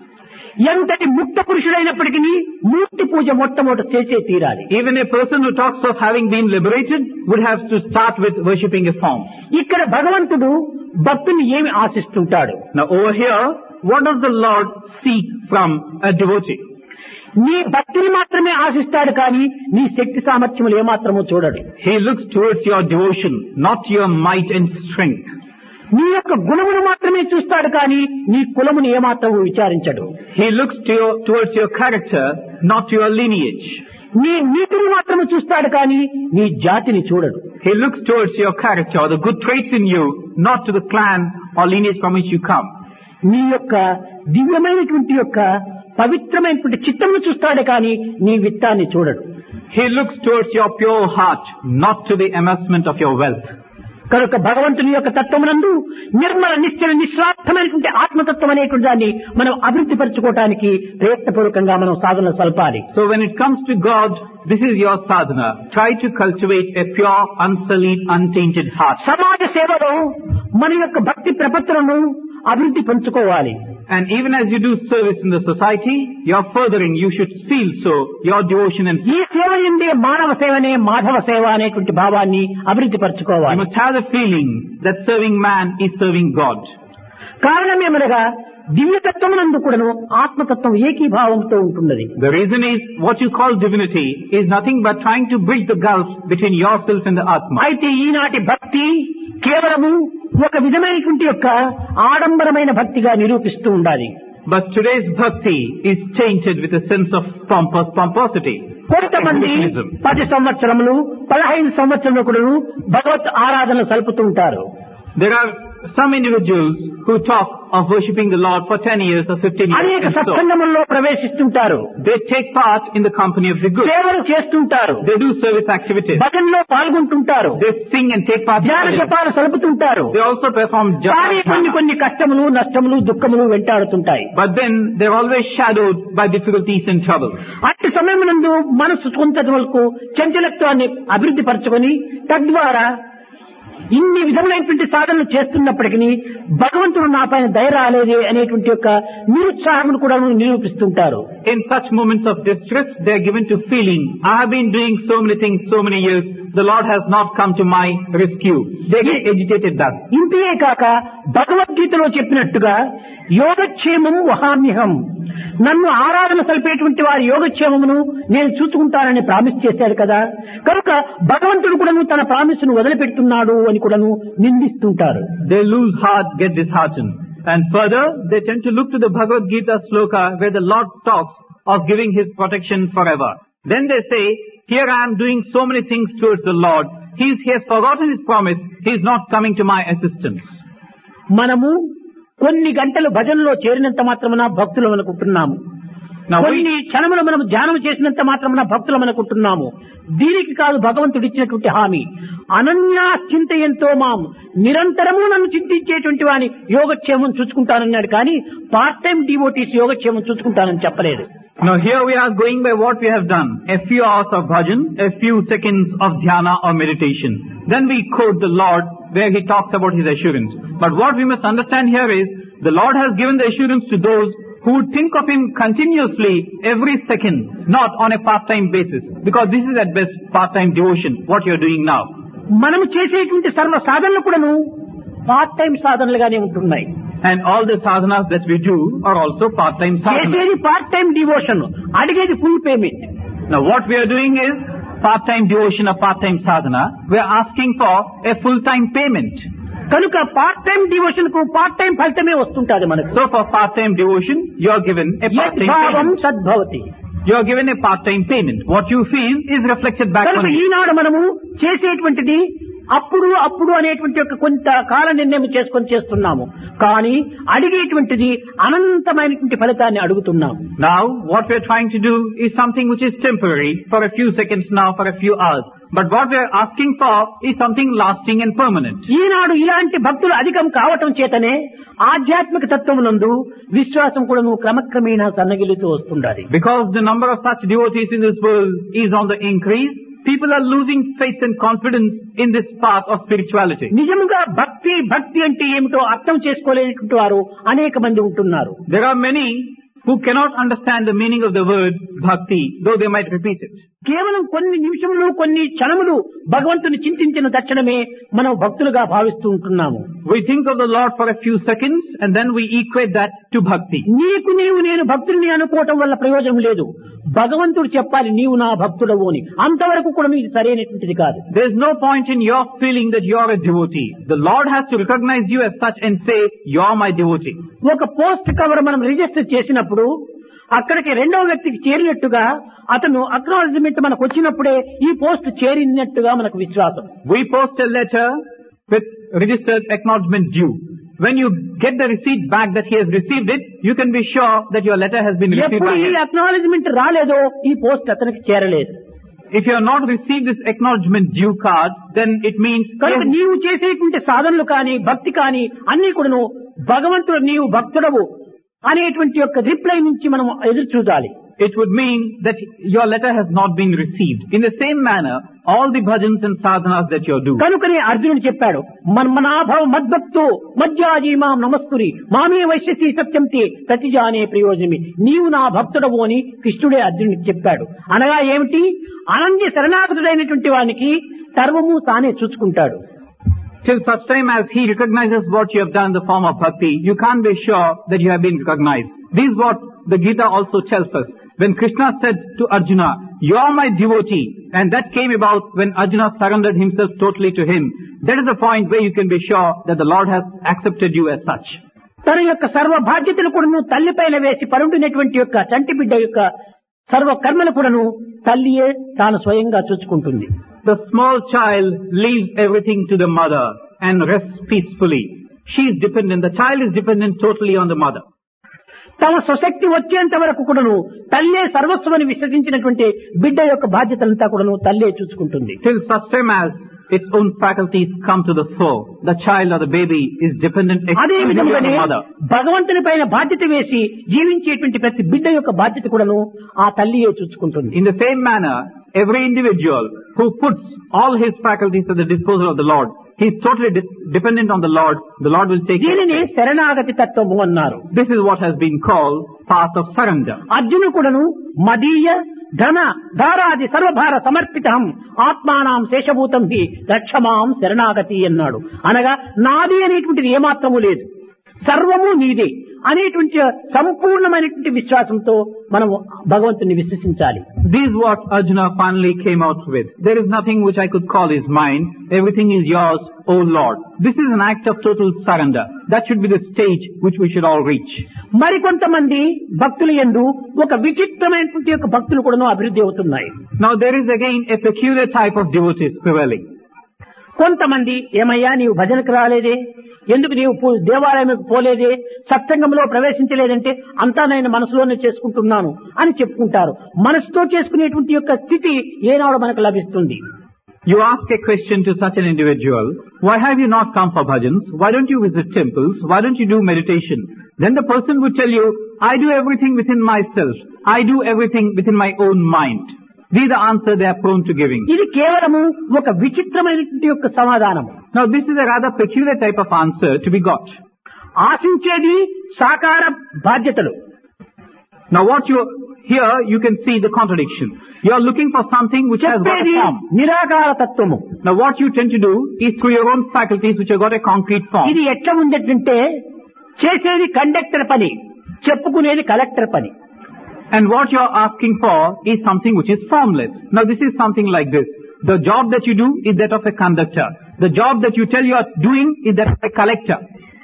Speaker 5: ఎంతటి ముక్త పురుషుడైనప్పటికీ మూర్తి పూజ మొట్టమొదట చేసే తీరాలి.
Speaker 6: Even a person who talks of having been liberated would have to start with worshipping a form.
Speaker 5: ఇక్కడ భగవంతుడు భక్తుని ఏమి ఆశిస్తుంటాడు?
Speaker 6: Now over here, what does the Lord seek from a devotee?
Speaker 5: నీ భక్తిని మాత్రమే ఆశిస్తాడు కానీ నీ శక్తి సామర్థ్యములు ఏమాత్రమూ చూడడు.
Speaker 6: He looks towards your devotion, not your might and strength.
Speaker 5: నీ యొక్క గుణమును మాత్రమే చూస్తాడు కానీ నీ కులమును ఏమాత్రము విచారించడు.
Speaker 6: He looks towards your character, not your lineage.
Speaker 5: నీ నీతిని మాత్రమే చూస్తాడు కానీ నీ జాతిని చూడడు.
Speaker 6: He looks towards your character or the good traits in you, not to the clan or lineage from which you come.
Speaker 5: నీ యొక్క దివ్యమైనటువంటి యొక్క పవిత్రమైనటువంటి చిత్తమును చూస్తాడు కానీ నీ విత్తాన్ని చూడడు.
Speaker 6: He looks towards your pure heart, not to the amassment of your wealth.
Speaker 5: కనుక భగవంతుని యొక్క తత్వమునందు నిర్మల నిశ్చల నిస్వార్థమైనటువంటి ఆత్మతత్వం అనేటువంటి దాన్ని మనం అభివృద్ధి పరచుకోవడానికి ప్రయత్నపూర్వకంగా మనం సాధన సల్పాలి.
Speaker 6: So when it comes to God, this is your sadhana. Try to cultivate a pure, unsullied, untainted heart.
Speaker 5: సమాజ సేవలో మన యొక్క భక్తి ప్రపత్తులను అభివృద్ధి పంచుకోవాలి.
Speaker 6: And even as you do service in the society, you're furthering, you should feel so, your devotion and
Speaker 5: ఈ సేవ ఎందే మానవ సేవనే మాధవ సేవ అనేటువంటి భావాన్ని అభివృద్ధి
Speaker 6: you
Speaker 5: పరచుకోవాలి.
Speaker 6: must have the feeling that serving man is serving God.
Speaker 5: కారణమేమనగా దివ్యతత్వమునందు కూడాను ఆత్మతత్వం ఏకీభావంతో ఉంటున్నది.
Speaker 6: The reason is, what you call divinity is nothing but trying to bridge the gulf between yourself and the Atma.
Speaker 5: అయితే ఈనాటి భక్తి కేవలము ఒక విధమైనటువంటి యొక్క ఆడంబరమైన భక్తిగా నిరూపిస్తూ ఉండాలి.
Speaker 6: But today's bhakti is tainted with a sense of pomposity.
Speaker 5: కొంతమంది 10 సంవత్సరములు 15 సంవత్సరములు కూడా భగవత్ ఆరాధన సల్పుతూ ఉంటారు.
Speaker 6: There are some individuals who talk of worshipping the Lord for 10 years or 15 years.
Speaker 5: అనేక
Speaker 6: and so,
Speaker 5: సత్సంగముల్లో ప్రవేశిస్తుంటారు,
Speaker 6: they take part in the company of the good.
Speaker 5: సేవలు చేస్తుంటారు,
Speaker 6: They do service activities.
Speaker 5: భజనలో పాల్గొంటుంటారు,
Speaker 6: They sing and take part in
Speaker 5: ధ్యాన
Speaker 6: service.
Speaker 5: జపాలు సలుపుతుంటారు.
Speaker 6: They also perform
Speaker 5: కానీ కొన్ని
Speaker 6: japa.
Speaker 5: కొన్ని కష్టములు, నష్టములు, దుఃఖములు వెంటాడుతుంటాయి.
Speaker 6: But then they're always shadowed by difficulties and troubles.
Speaker 5: అట్టి సమయమునందు మనసు కొంత వరకు చంచలత్వాన్ని అభివృద్ధి పరచుకొని తద్వారా ఇన్ని విధములైనటువంటి సాధనలు చేస్తున్నప్పటికీ భగవంతుడు నా పైన దయ రాలేదే అనేటువంటి యొక్క నిరుత్సాహమును కూడా నిరూపిస్తుంటారు.
Speaker 6: In such moments of distress, they are given to feeling, I have been doing so many things so many years, the Lord has not come to my rescue. They get agitated thus.
Speaker 5: ఇంతే కాక భగవద్గీతలో చెప్పినట్టుగా యోగక్షేమం వహామ్యహం, నన్ను ఆరాధన సలిపేటువంటి వారి యోగక్షేమమును నేను చూసుకుంటానని promise చేశాడు కదా, కనుక భగవంతుడు కూడాను తన ప్రామిస్ ను వదిలిపెడుతున్నాడు అని కూడాను నిందిస్తుంటారు.
Speaker 6: They lose heart, get disheartened. And further, they tend to look to the Bhagavad Gita sloka where the Lord talks of giving His protection forever. Then they say, here I am doing so many things towards the Lord. He has forgotten His promise. He is not coming to my assistance.
Speaker 5: మనము కొన్ని గంటలు భజనలో చేరినంత మాత్రమున భక్తులు అనుకుంటున్నాము, కొన్ని క్షణములు మనం ధ్యానం చేసినంత మాత్రమున భక్తులు అనుకుంటున్నాము. దీనికి కాదు భగవంతుడు ఇచ్చినటువంటి హామీ, అనన్యా చింతయంతో మాం, నిరంతరము నన్ను చింతించేటువంటి వాని యోగక్షేమం చూసుకుంటానన్నాడు. కానీ పార్ట్ టైం డివోటీస్ యోగక్షేమం చూసుకుంటానని చెప్పలేదు.
Speaker 6: Now here we are going by what we have done. A few hours of bhajan, a few seconds of dhyana or meditation. Then we quote the Lord where He talks about His assurance. But what we must understand here is, the Lord has given the assurance to those who would think of Him continuously every second, not on a part-time basis. Because this is at best part-time devotion, what you are doing now.
Speaker 5: మనము చేసేటువంటి సర్వ సాధనలు కూడాను part time సాధనలుగానే ఉంటున్నాయి.
Speaker 6: And all the sadhanas that we do are also part-time sadhanas.
Speaker 5: చేసేది part time devotion, అడిగేది full payment.
Speaker 6: Now what we are doing is part-time devotion or part-time sadhana. We are asking for a full-time payment.
Speaker 5: కనుక part time devotion కు part time ఫలితమే వస్తుంటది మనకు.
Speaker 6: So for part-time devotion, you are given a part-time
Speaker 5: యద్భావం
Speaker 6: payment.
Speaker 5: సద్భవతి.
Speaker 6: You are given a part-time payment. What you feel is reflected back
Speaker 5: కనుక
Speaker 6: on you.
Speaker 5: ఈనాడు మనము చేసేటువంటిది అప్పుడు అనేటువంటి ఒక కొంత కాల నిర్ణయం చేసుకొని చేస్తున్నాము, కానీ అడిగేటువంటిది అనంతమైనటువంటి ఫలితాన్ని అడుగుతున్నాము.
Speaker 6: Now what we are trying to do is something which is temporary, for a few seconds now, for a few hours. But what we are asking for is something lasting and permanent.
Speaker 5: ఈనాడు ఇలాంటి భక్తులు అధికం కావటం చేతనే ఆధ్యాత్మిక తత్వమునందు విశ్వాసం కూడా క్రమక్రమేణా సన్నగిలుతూ వస్తుండాలి.
Speaker 6: Because the number of such devotees in this world is on the increase, people are losing faith and confidence in this path of spirituality.
Speaker 5: నిజముగా భక్తి అంటే ఏమిటో అర్థం చేసుకోలేనటువంటి వారు అనేక మంది ఉంటున్నారు.
Speaker 6: There are many who cannot understand the meaning of the word bhakti, though they might repeat it.
Speaker 5: కేవలం కొన్ని నిమిషములు, కొన్ని క్షణములు భగవంతుని చింతించిన తక్షణమే మనం భక్తులుగా భావిస్తూ ఉంటున్నాము.
Speaker 6: We think of the Lord for a few seconds and then we equate that to bhakti.
Speaker 5: నీవు నేను భక్తుడిని అనుకోవటం వల్ల ప్రయోజనం లేదు. భగవంతుడు చెప్పాలి నీవు నా భక్తుడవు అని. అంతవరకు కూడా మీకు సరైనటువంటిది కాదు.
Speaker 6: There is no point in your feeling that you are a devotee. The Lord has to recognize you as such and say, you are my devotee.
Speaker 5: ఒక పోస్ట్ కవర్ మనం రిజిస్టర్ చేసినప్పుడు అక్కడికి రెండవ వ్యక్తికి చేరినట్టుగా అతను అక్నాలెడ్జ్మెంట్ మనకు వచ్చినప్పుడే ఈ పోస్ట్ చేరినట్టుగా మనకు విశ్వాసం.
Speaker 6: We post a letter with registered acknowledgement due. When you get the receipt back that he has received it, you can be sure that your letter has been received
Speaker 5: ఎప్పుడు
Speaker 6: by
Speaker 5: ఈ
Speaker 6: him.
Speaker 5: Acknowledgement రాలేదో ఈ post అతనికి చేరలేదు.
Speaker 6: If you have not received this acknowledgement due card, then it means
Speaker 5: కనుక నీవు చేసేటువంటి సాధనలు కానీ భక్తి కానీ అన్ని కూడాను భగవంతుడు నీవు భక్తుడవు అనేటువంటి యొక్క రిప్లై నుంచి మనం ఎదురు చూడాలి.
Speaker 6: it would mean that your letter has not been received. In the same manner, all the bhajans and sadhanas that you do.
Speaker 5: కనుకనే అర్జునుడు చెప్పాడు, మన్మనాభవ మద్భక్తో మధ్యాజీ మాం నమస్కురి మామే వైశ్యసి సత్యంతే ప్రతిజానే ప్రయోజనమి. నీవు నా భక్తుడవు అని కృష్ణుడే అర్జునుడికి చెప్పాడు. అనగా ఏమిటి? అనన్య శరణాగతుడైనటువంటి వానికి సర్వము తానే చూసుకుంటాడు.
Speaker 6: Till such time as he recognizes what you have done in the form of bhakti, you can't be sure that you have been recognized. This is what the Gita also tells us. When Krishna said to Arjuna, you are my devotee, and that came about when Arjuna surrendered himself totally to him. That is the point where you can be sure that the Lord has accepted you as such.
Speaker 5: తన యొక్క సర్వ బాధ్యతలు కూడాను తల్లిపైన వేసి పరుండినటువంటి యొక్క చంటి బిడ్డ యొక్క సర్వ కర్మలు కూడాను తల్లియే తాను స్వయంగా చూసుకుంటుంది.
Speaker 6: The small child leaves everything to the mother and rests peacefully. she is dependent, the child is dependent totally on the mother.
Speaker 5: తమ స్వశక్తి వచ్చేంత వరకు కూడాను తల్లే సర్వస్వమని విశ్వసించినటువంటి బిడ్డ యొక్క బాధ్యతలంతా కూడాను తల్లే చూసుకుంటుంది.
Speaker 6: Till such time as its own faculties come to the fore, the child or the baby is dependent
Speaker 5: అదే
Speaker 6: exclusively on
Speaker 5: విధంగానే
Speaker 6: the mother.
Speaker 5: భగవంతుని పైన బాధ్యత వేసి జీవించేటువంటి ప్రతి బిడ్డ యొక్క బాధ్యత కూడాను ఆ తల్లియే చూసుకుంటుంది.
Speaker 6: In the same manner, every individual who puts all his faculties at the disposal of the Lord, he is totally dependent on the Lord will take care of
Speaker 5: దీనిని
Speaker 6: him.
Speaker 5: శరణాగతి తత్వము అన్నారు.
Speaker 6: This is what has been called path of surrender.
Speaker 5: అర్జును కూడాను మదీయ ధన దారాది సర్వభార సమర్పితం ఆత్మానాం శేషభూతం హి రక్షమాం శరణాగతి అన్నాడు. అనగా నాది అనేటువంటిది ఏమాత్రము లేదు, సర్వము నీదే అనేటువంటి సంపూర్ణమైనటువంటి విశ్వాసంతో మనం భగవంతుని విశ్వసించాలి.
Speaker 6: This is what Arjuna finally came out with. There is nothing which I could call is mine. Everything is yours, O Lord. This is an act of total surrender. That should be the stage which we should all reach.
Speaker 5: మరికొంతమంది భక్తుల యందు ఒక విచిత్రమైనటువంటి యొక్క భక్తులు కూడా అభివృద్ధి అవుతున్నాయి.
Speaker 6: Now there is again a peculiar type of devotees prevailing.
Speaker 5: కొంతమంది ఏమయ్యా నీవు భజనకు రాలేదే, ఎందుకు నీవు దేవాలయంకు పోలేదే, సత్సంగంలో ప్రవేశించలేదంటే అంతా నేను మనసులోనే చేసుకుంటున్నాను అని చెప్పుకుంటారు. మనసుతో చేసుకునేటువంటి యొక్క స్థితి ఏనాడు మనకు లభిస్తుంది?
Speaker 6: You ask a question to such an individual, why have you not come for bhajans? Why don't you visit temples? Why don't you do meditation? Then the person would tell you, I do everything within myself. I do everything within my own mind. This is the answer they are prone to giving.
Speaker 5: ఇది కేవలము ఒక విచిత్రమైనటువంటి యొక్క సమాధానం.
Speaker 6: Now this is a rather peculiar type of answer to be got.
Speaker 5: ఆశించేది సాకార బాధ్యతలు.
Speaker 6: Now what here you can see the contradiction. You are looking for something which has got a
Speaker 5: చెప్పేది
Speaker 6: form.
Speaker 5: నిరాకార తత్వము.
Speaker 6: Now what you tend to do is through your own faculties which have got a concrete form.
Speaker 5: ఇది ఎట్లా ఉందంటే చేసేది conductor పని, చెప్పుకునేది collector పని.
Speaker 6: And what you are asking for is something which is formless. Now this is something like this. The job that you do is that of a conductor. The job that you tell you are doing is that of a collector.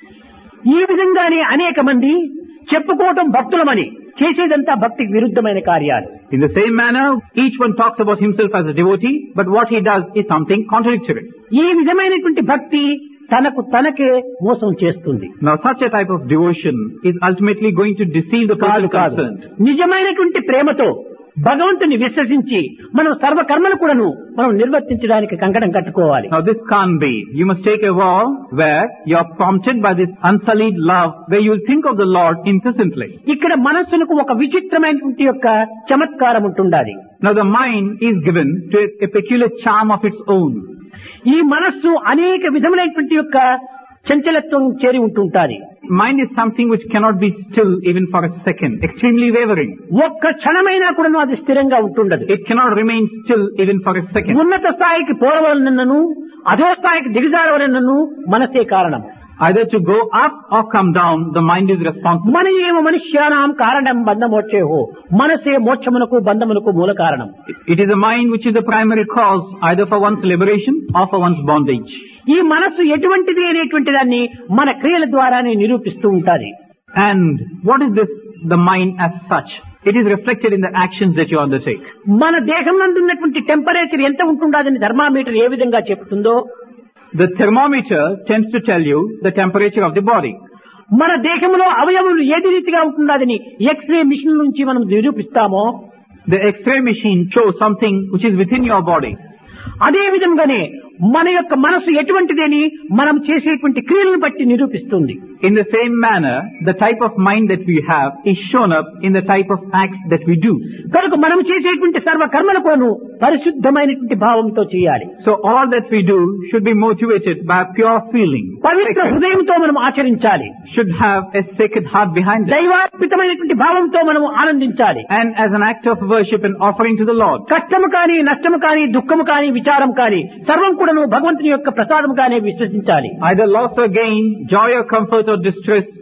Speaker 5: ఈ విధంగానే అనేక మంది చెప్పుకోవటం భక్తులమని చేసేదంతా భక్తికి విరుద్ధమైన కార్యాలు.
Speaker 6: In the same manner, each one talks about himself as a devotee, but what he does is something contradictory.
Speaker 5: ఈ విధమైనటువంటి భక్తి తనకు తనకే మోసం చేస్తుంది.
Speaker 6: Now such a type of devotion is ultimately going to deceive the person concerned.
Speaker 5: నిజమైనటువంటి ప్రేమతో భగవంతుని విశ్వసించి మనం సర్వకర్మలు కూడాను మనం నిర్వర్తించడానికి కంకణం కట్టుకోవాలి.
Speaker 6: Now this can't be. You must take a vow where you are prompted by this unsullied love, where you will think of the Lord incessantly.
Speaker 5: ఇక్కడ మనస్సుకు ఒక విచిత్రమైనటువంటి యొక్క చమత్కారం ఉంటుండాలి.
Speaker 6: Now the mind is given to a peculiar charm of its own.
Speaker 5: ఈ మనస్సు అనేక విధములైనటువంటి యొక్క చంచలత్వం చేరి ఉంటుంటాది.
Speaker 6: Mind is something which cannot be still even for a second, extremely wavering.
Speaker 5: ఒక్క క్షణమైనా కూడా అది స్థిరంగా ఉంటుండదు.
Speaker 6: It cannot remain still even for a second.
Speaker 5: ఉన్నత స్థాయికి పోవలనను అధో స్థాయికి దిగజారవలనను మనసే కారణం.
Speaker 6: Either to go up or come down, the mind is responsible.
Speaker 5: మన ఏమ మనుష్యానాం కారణం బంధమోక్షేహో, మనసే మోక్షమునకు బంధమునకు మూల కారణం.
Speaker 6: It is the mind which is the primary cause either for one's liberation or for one's bondage.
Speaker 5: ఈ మనస్సు ఎటువంటిది అనేటువంటి దాన్ని మన క్రియల ద్వారానే నిరూపిస్తూ ఉంటాది.
Speaker 6: And what is this, the mind as such? It is reflected in the actions that you undertake.
Speaker 5: మన దేహం నందు ఉన్నటువంటి టెంపరేచర్ ఎంత ఉంటుండాదని థర్మామీటర్ ఏ విధంగా చెప్తుందో,
Speaker 6: The thermometer tends to tell you the temperature of the body.
Speaker 5: మన దేహంలో అవయవులు ఏది రీతిగా ఉంటుందని ఎక్స్రే మిషన్ నుంచి మనం నిరూపిస్తామో,
Speaker 6: The X-ray machine shows something which is within your body.
Speaker 5: అదే విధంగానే మన యొక్క మనసు ఎటువంటిదని మనం చేసేటువంటి క్రియలను బట్టి నిరూపిస్తుంది.
Speaker 6: In the same manner, the type of mind that we have is shown up in the type of acts that we do.
Speaker 5: కనుక మనం చేసేటువంటి సర్వ కర్మలను పరిశుద్ధమైనటువంటి భావంతో చేయాలి.
Speaker 6: So all that we do should be motivated by pure feeling.
Speaker 5: పవిత్ర హృదయంతో మనం ఆచరించాలి.
Speaker 6: Should have a sacred heart behind it.
Speaker 5: దైవార్పితమైనటువంటి భావంతో మనం ఆనందించాలి.
Speaker 6: And as an act of worship and offering to the Lord.
Speaker 5: కష్టము కానీ, నష్టము కానీ, దుఃఖము కానీ, విచారం కానీ సర్వం కూడాను భగవంతుని యొక్క ప్రసాదముగానే విశ్వసించాలి.
Speaker 6: Either loss or gain, joy or comfort or distress,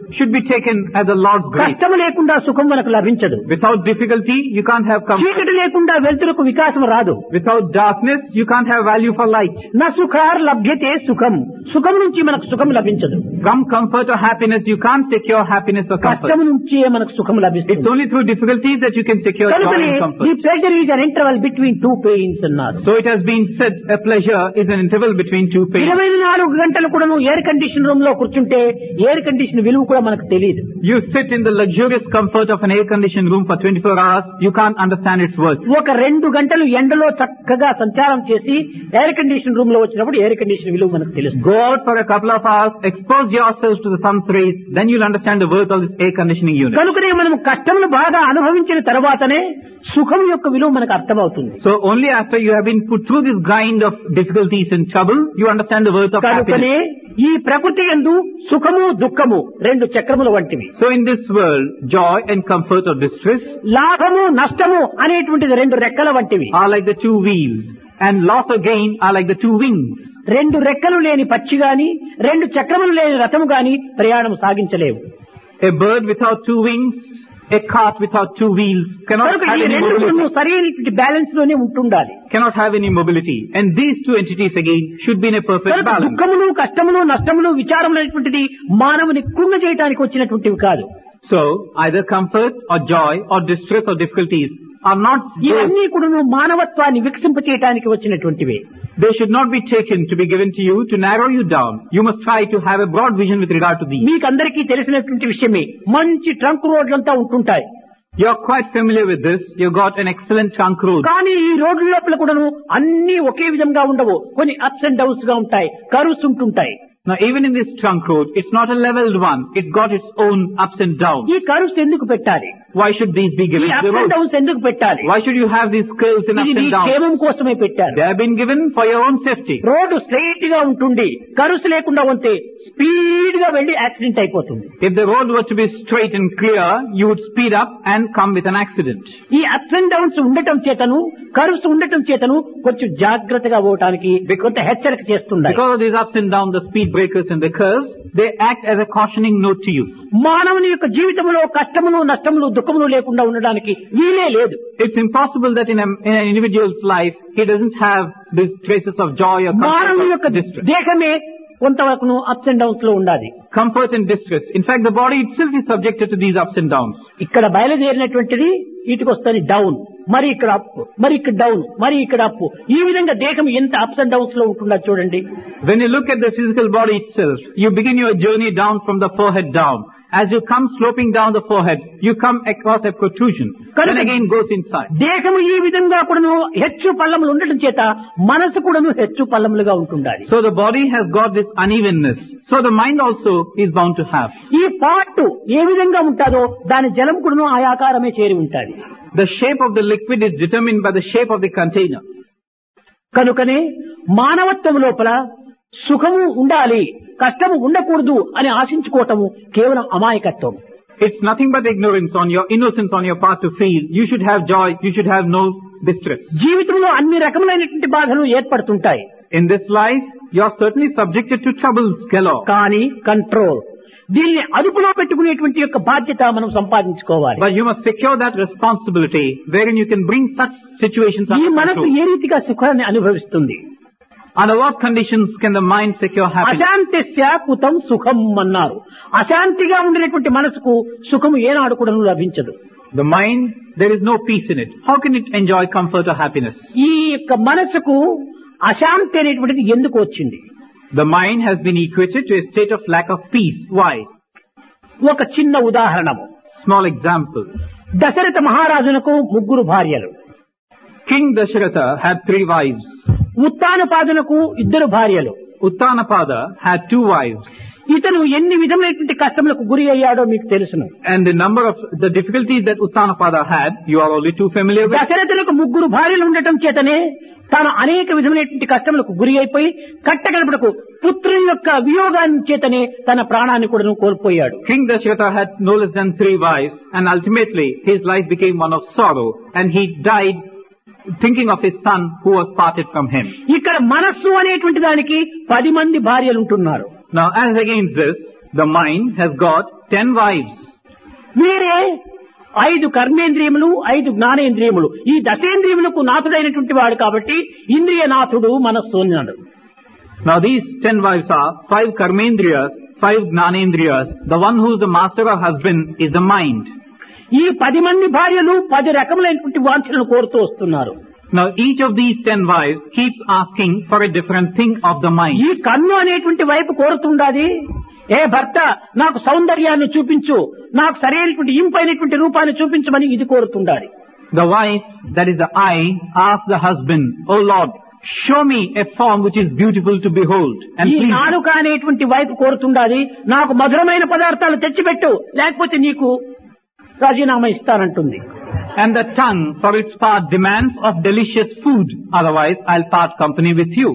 Speaker 6: should be taken as the Lord's grace.
Speaker 5: కష్టము లేకుండా సుఖం మనకు లభించదు.
Speaker 6: Without difficulty, you can't have comfort.
Speaker 5: చీకటి లేకుండా వెలుతురుకు వికాసం రాదు.
Speaker 6: Without darkness, you can't have value for light.
Speaker 5: నా సుఖార్ లభ్యతే సుఖం. సుఖం నుంచి మనకు సుఖం లభించదు.
Speaker 6: From comfort or happiness, you can't secure happiness or comfort.
Speaker 5: కష్టం నుంచే మనకు సుఖం లభిస్తుంది.
Speaker 6: It's only through difficulties that you can secure joy
Speaker 5: కనుకనే
Speaker 6: and
Speaker 5: ఈ
Speaker 6: comfort.
Speaker 5: Pleasure is an interval between two pains అన్నారు.
Speaker 6: So it has been said, a pleasure is an interval between two pains.
Speaker 5: 24 గంటలు కూడా నువ్వు air condition room లో కూర్చుంటే air condition విలువ కూడా మనకు తెలియదు.
Speaker 6: You sit in the luxurious comfort of an air-conditioned room for 24 hours, you can't understand its worth.
Speaker 5: ఒక 2 గంటలు ఎండలో చక్కగా సంచారం చేసి ఎయిర్ కండిషన్ రూమ్ లో వచ్చినప్పుడు ఎయిర్ కండిషన్ విలువ మనకు తెలుస్తుంది.
Speaker 6: Go out for a couple of hours, expose yourselves to the sun's rays, then you'll understand the worth of this air conditioning unit.
Speaker 5: కనుకనే మనం కష్టమును బాగా అనుభవించిన తర్వాతనే సుఖం యొక్క విలువ మనకు అర్థమవుతుంది.
Speaker 6: So only after you have been put through this grind of difficulties and trouble, you understand the worth of
Speaker 5: కనుకనే
Speaker 6: happiness.
Speaker 5: ఈ ప్రకృతి యందు సుఖము దుఃఖము 2 చక్రముల వంటివి.
Speaker 6: So in this world, joy and comfort or distress
Speaker 5: లాభము నష్టము అనేటువంటిది 2 రెక్కల వంటివి.
Speaker 6: are like the 2 wheels, and loss or gain are like the 2 wings.
Speaker 5: 2 రెక్కలు లేని పక్షి గాని 2 చక్రములు లేని రథము గాని ప్రయాణం సాగించలేవు.
Speaker 6: A bird without 2 wings, a cart without 2 wheels cannot
Speaker 5: కనుక
Speaker 6: have
Speaker 5: ఈ
Speaker 6: any
Speaker 5: 2
Speaker 6: mobility.
Speaker 5: సరైనటువంటి బ్యాలెన్స్ లోనే ఉంటుండాలి.
Speaker 6: Cannot have any mobility. And these 2 entities again should be in a perfect
Speaker 5: కనుక
Speaker 6: balance.
Speaker 5: దుఃఖములు కష్టములు నష్టములు విచారములు అనేటువంటిది మానవుని కృంగ చేయడానికి వచ్చినటువంటివి కాదు.
Speaker 6: So either comfort or joy or distress or difficulties are not
Speaker 5: ఇవన్నీ
Speaker 6: those.
Speaker 5: కూడా మానవత్వాన్ని వికసింప చేయడానికి వచ్చినటువంటివే.
Speaker 6: They should not be taken to be given to you to narrow you down. You must try to have a broad vision with regard to these.
Speaker 5: మీకందరికీ తెలిసినటువంటి విషయమే. మంచి trunk రోడ్లంతా ఉంటుంటాయి.
Speaker 6: You're quite familiar with this. You've got an excellent trunk road.
Speaker 5: కానీ ఈ రోడ్ల లోపల కూడాను అన్ని ఒకే విధంగా ఉండవు. కొన్ని అప్స్ అండ్ డౌన్స్ గా ఉంటాయి, కర్వ్స్ ఉంటుంటాయి.
Speaker 6: Now even in this trunk road, it's not a leveled one. It's got its own ups and downs.
Speaker 5: ఈ కర్వ్స్ ఎందుకు పెట్టాలి?
Speaker 6: Why should these be
Speaker 5: ఈ
Speaker 6: given to
Speaker 5: ups
Speaker 6: the
Speaker 5: and
Speaker 6: road?
Speaker 5: Downs ఎందుకు పెట్టాలి?
Speaker 6: Why should you have these curves and
Speaker 5: ఇది
Speaker 6: ups
Speaker 5: నీ
Speaker 6: and downs?
Speaker 5: క్షేమం కోసమే పెట్టారు.
Speaker 6: They have been given for your own safety.
Speaker 5: రోడ్డు స్ట్రైట్ గా ఉంటుండి కర్వ్స్ లేకుండా ఉంటే స్పీడ్ గా వెళ్లి యాక్సిడెంట్ అయిపోతుంది.
Speaker 6: If the road were to be straight and clear, you would speed up and come with an accident.
Speaker 5: ఈ అప్స్ అండ్ డౌన్స్ ఉండటం చేతను కర్వ్స్ ఉండటం చేతను కొంచెం జాగ్రత్తగా పోవటానికి కొంత హెచ్చరిక చేస్తుంది.
Speaker 6: Because of these ups and downs, the speed breakers and the curves, they act as a cautioning note to you.
Speaker 5: మానవుని యొక్క జీవితంలో కష్టములు నష్టములు దుఃఖములు లేకుండా ఉండడానికి వీలే లేదు.
Speaker 6: It's impossible that in an individual's life, he doesn't have these traces of joy or
Speaker 5: మానవుని
Speaker 6: comfort
Speaker 5: యొక్క
Speaker 6: or distress.
Speaker 5: దేహమే కొంతవరకు అప్స్ అండ్ డౌన్స్ లో ఉండాలి.
Speaker 6: Comfort and distress. In fact, the body itself is subjected to these ups and downs.
Speaker 5: ఇక్కడ బయలుదేరినటువంటిది ఇటుకు వస్తుంది down, మరి ఇక్కడ అప్, మరి ఇక్కడ డౌన్, మరి ఇక్కడ అప్. ఈ విధంగా దేహం ఎంత అప్స్ అండ్ డౌన్స్ లో ఉంటుందో చూడండి.
Speaker 6: When you look at the physical body itself, you begin your journey down from the forehead down. As you come sloping down the forehead, you come across a protrusion. Then again goes inside.
Speaker 5: దేహము ఈ విధంగా కూడాను హెచ్చు పల్లములు ఉండటం చేత మనసు కూడాను హెచ్చు పల్లములుగా ఉంటుండాలి.
Speaker 6: So the body has got this unevenness. So the mind also is bound to have.
Speaker 5: ఈ పార్ట్ ఏ విధంగా ఉంటుందో దాని జలం కూడాను ఆ ఆకారమే చేరి ఉంటుంది.
Speaker 6: The shape of the liquid is determined by the shape of the container.
Speaker 5: కనుకనే మానవత్వం లోపల సుఖము ఉండాలి, కష్టము ఉండకూడదు అని ఆశించుకోవటము కేవలం అమాయకత్వం.
Speaker 6: It's nothing but ignorance on your innocence on your part to feel you should have joy, you should have no distress.
Speaker 5: జీవితంలో అన్ని రకములైనటువంటి బాధలు ఏర్పడుతుంటాయి.
Speaker 6: In this life, you are certainly subjected to troubles galore.
Speaker 5: కానీ control, దీన్ని అదుపులో పెట్టుకునేటువంటి యొక్క బాధ్యత మనం సంపాదించుకోవాలి.
Speaker 6: But you must secure that responsibility wherein you can bring such situations
Speaker 5: ఈ
Speaker 6: under
Speaker 5: మనసు
Speaker 6: control.
Speaker 5: ఏ రీతిగా సుఖాన్ని అనుభవిస్తుంది?
Speaker 6: Under what conditions can the mind secure happiness?
Speaker 5: అశాంతిస్య కుతం సుఖం అన్నారు. అశాంతిగా ఉండినటువంటి మనసుకు సుఖము ఏనాడు కూడా లభించదు.
Speaker 6: The mind, there is no peace in it. How can it enjoy comfort or happiness?
Speaker 5: ఈ యొక్క మనసుకు అశాంతి అనేటువంటిది ఎందుకు వచ్చింది?
Speaker 6: The mind has been equated to a state of lack of peace. Why?
Speaker 5: ఒక చిన్న ఉదాహరణము.
Speaker 6: Small example.
Speaker 5: దశరథ మహారాజునకు 3 భార్యలు.
Speaker 6: King Dasharatha had 3 wives.
Speaker 5: ఉత్తానపాదునకు 2 భార్యలు.
Speaker 6: Uttanapada had 2 wives.
Speaker 5: ఇతను ఎన్ని విధమైనటువంటి కష్టములకు గురి అయ్యాడో మీకు తెలుసును.
Speaker 6: And the number of the difficulties that Uttanapada had, you are only too familiar with.
Speaker 5: దశరథులకు 3 భార్యలు ఉండటం చేతనే తాను అనేక విధమైనటువంటి కష్టములకు గురి అయిపోయి కట్టగడపడకు పుత్రుని యొక్క వియోగాన్ని చేతనే తన ప్రాణాన్ని కూడా కోల్పోయాడు.
Speaker 6: King Dasharatha had no less than 3 wives, and ultimately his life became one of sorrow, and he died thinking of his son who was parted from him.
Speaker 5: ఇక్కడ మనస్సు అనేటువంటి దానికి 10 మంది భార్యలు ఉంటున్నారు.
Speaker 6: Now, as against this, the mind has got 10 wives.
Speaker 5: వీరే 5 కర్మేంద్రియములు 5 జ్ఞానేంద్రియములు ఈ దశేంద్రియములకు నాథుడైనటువంటి వాడు కాబట్టి ఇంద్రియ నాథుడు మనస్సు అన్నాడు.
Speaker 6: Now these 10 wives are 5 karmendriyas, 5 gnanendriyas. The one who is the master or husband is the mind.
Speaker 5: ఈ 10 మంది భార్యలు 10 రకములైనటువంటి వాంఛలను కోరుతూ వస్తున్నారు.
Speaker 6: Now each of these 10 wives keeps asking for a different thing of the mind.
Speaker 5: ఈ కన్ను అనేటువంటి వైపు కోరుతుండాది. ఏ భర్త నాకు సౌందర్యాన్ని చూపించు, నాకు సరైనటువంటి ఇంపైనటువంటి రూపాన్ని చూపించమని ఇది కోరుతుండాలి.
Speaker 6: The wife, that is the eye, asks the husband, "Oh Lord, show me a form which is beautiful to behold." And
Speaker 5: ఈ
Speaker 6: please,
Speaker 5: నాలుక అనేటువంటి వైపు కోరుతుండాది. నాకు మధురమైన పదార్థాలు తెచ్చిపెట్టు, లేకపోతే నీకు రాజీనామా ఇస్తానంటుంది.
Speaker 6: and the tongue for its part demands of delicious food, otherwise I'll part company with you.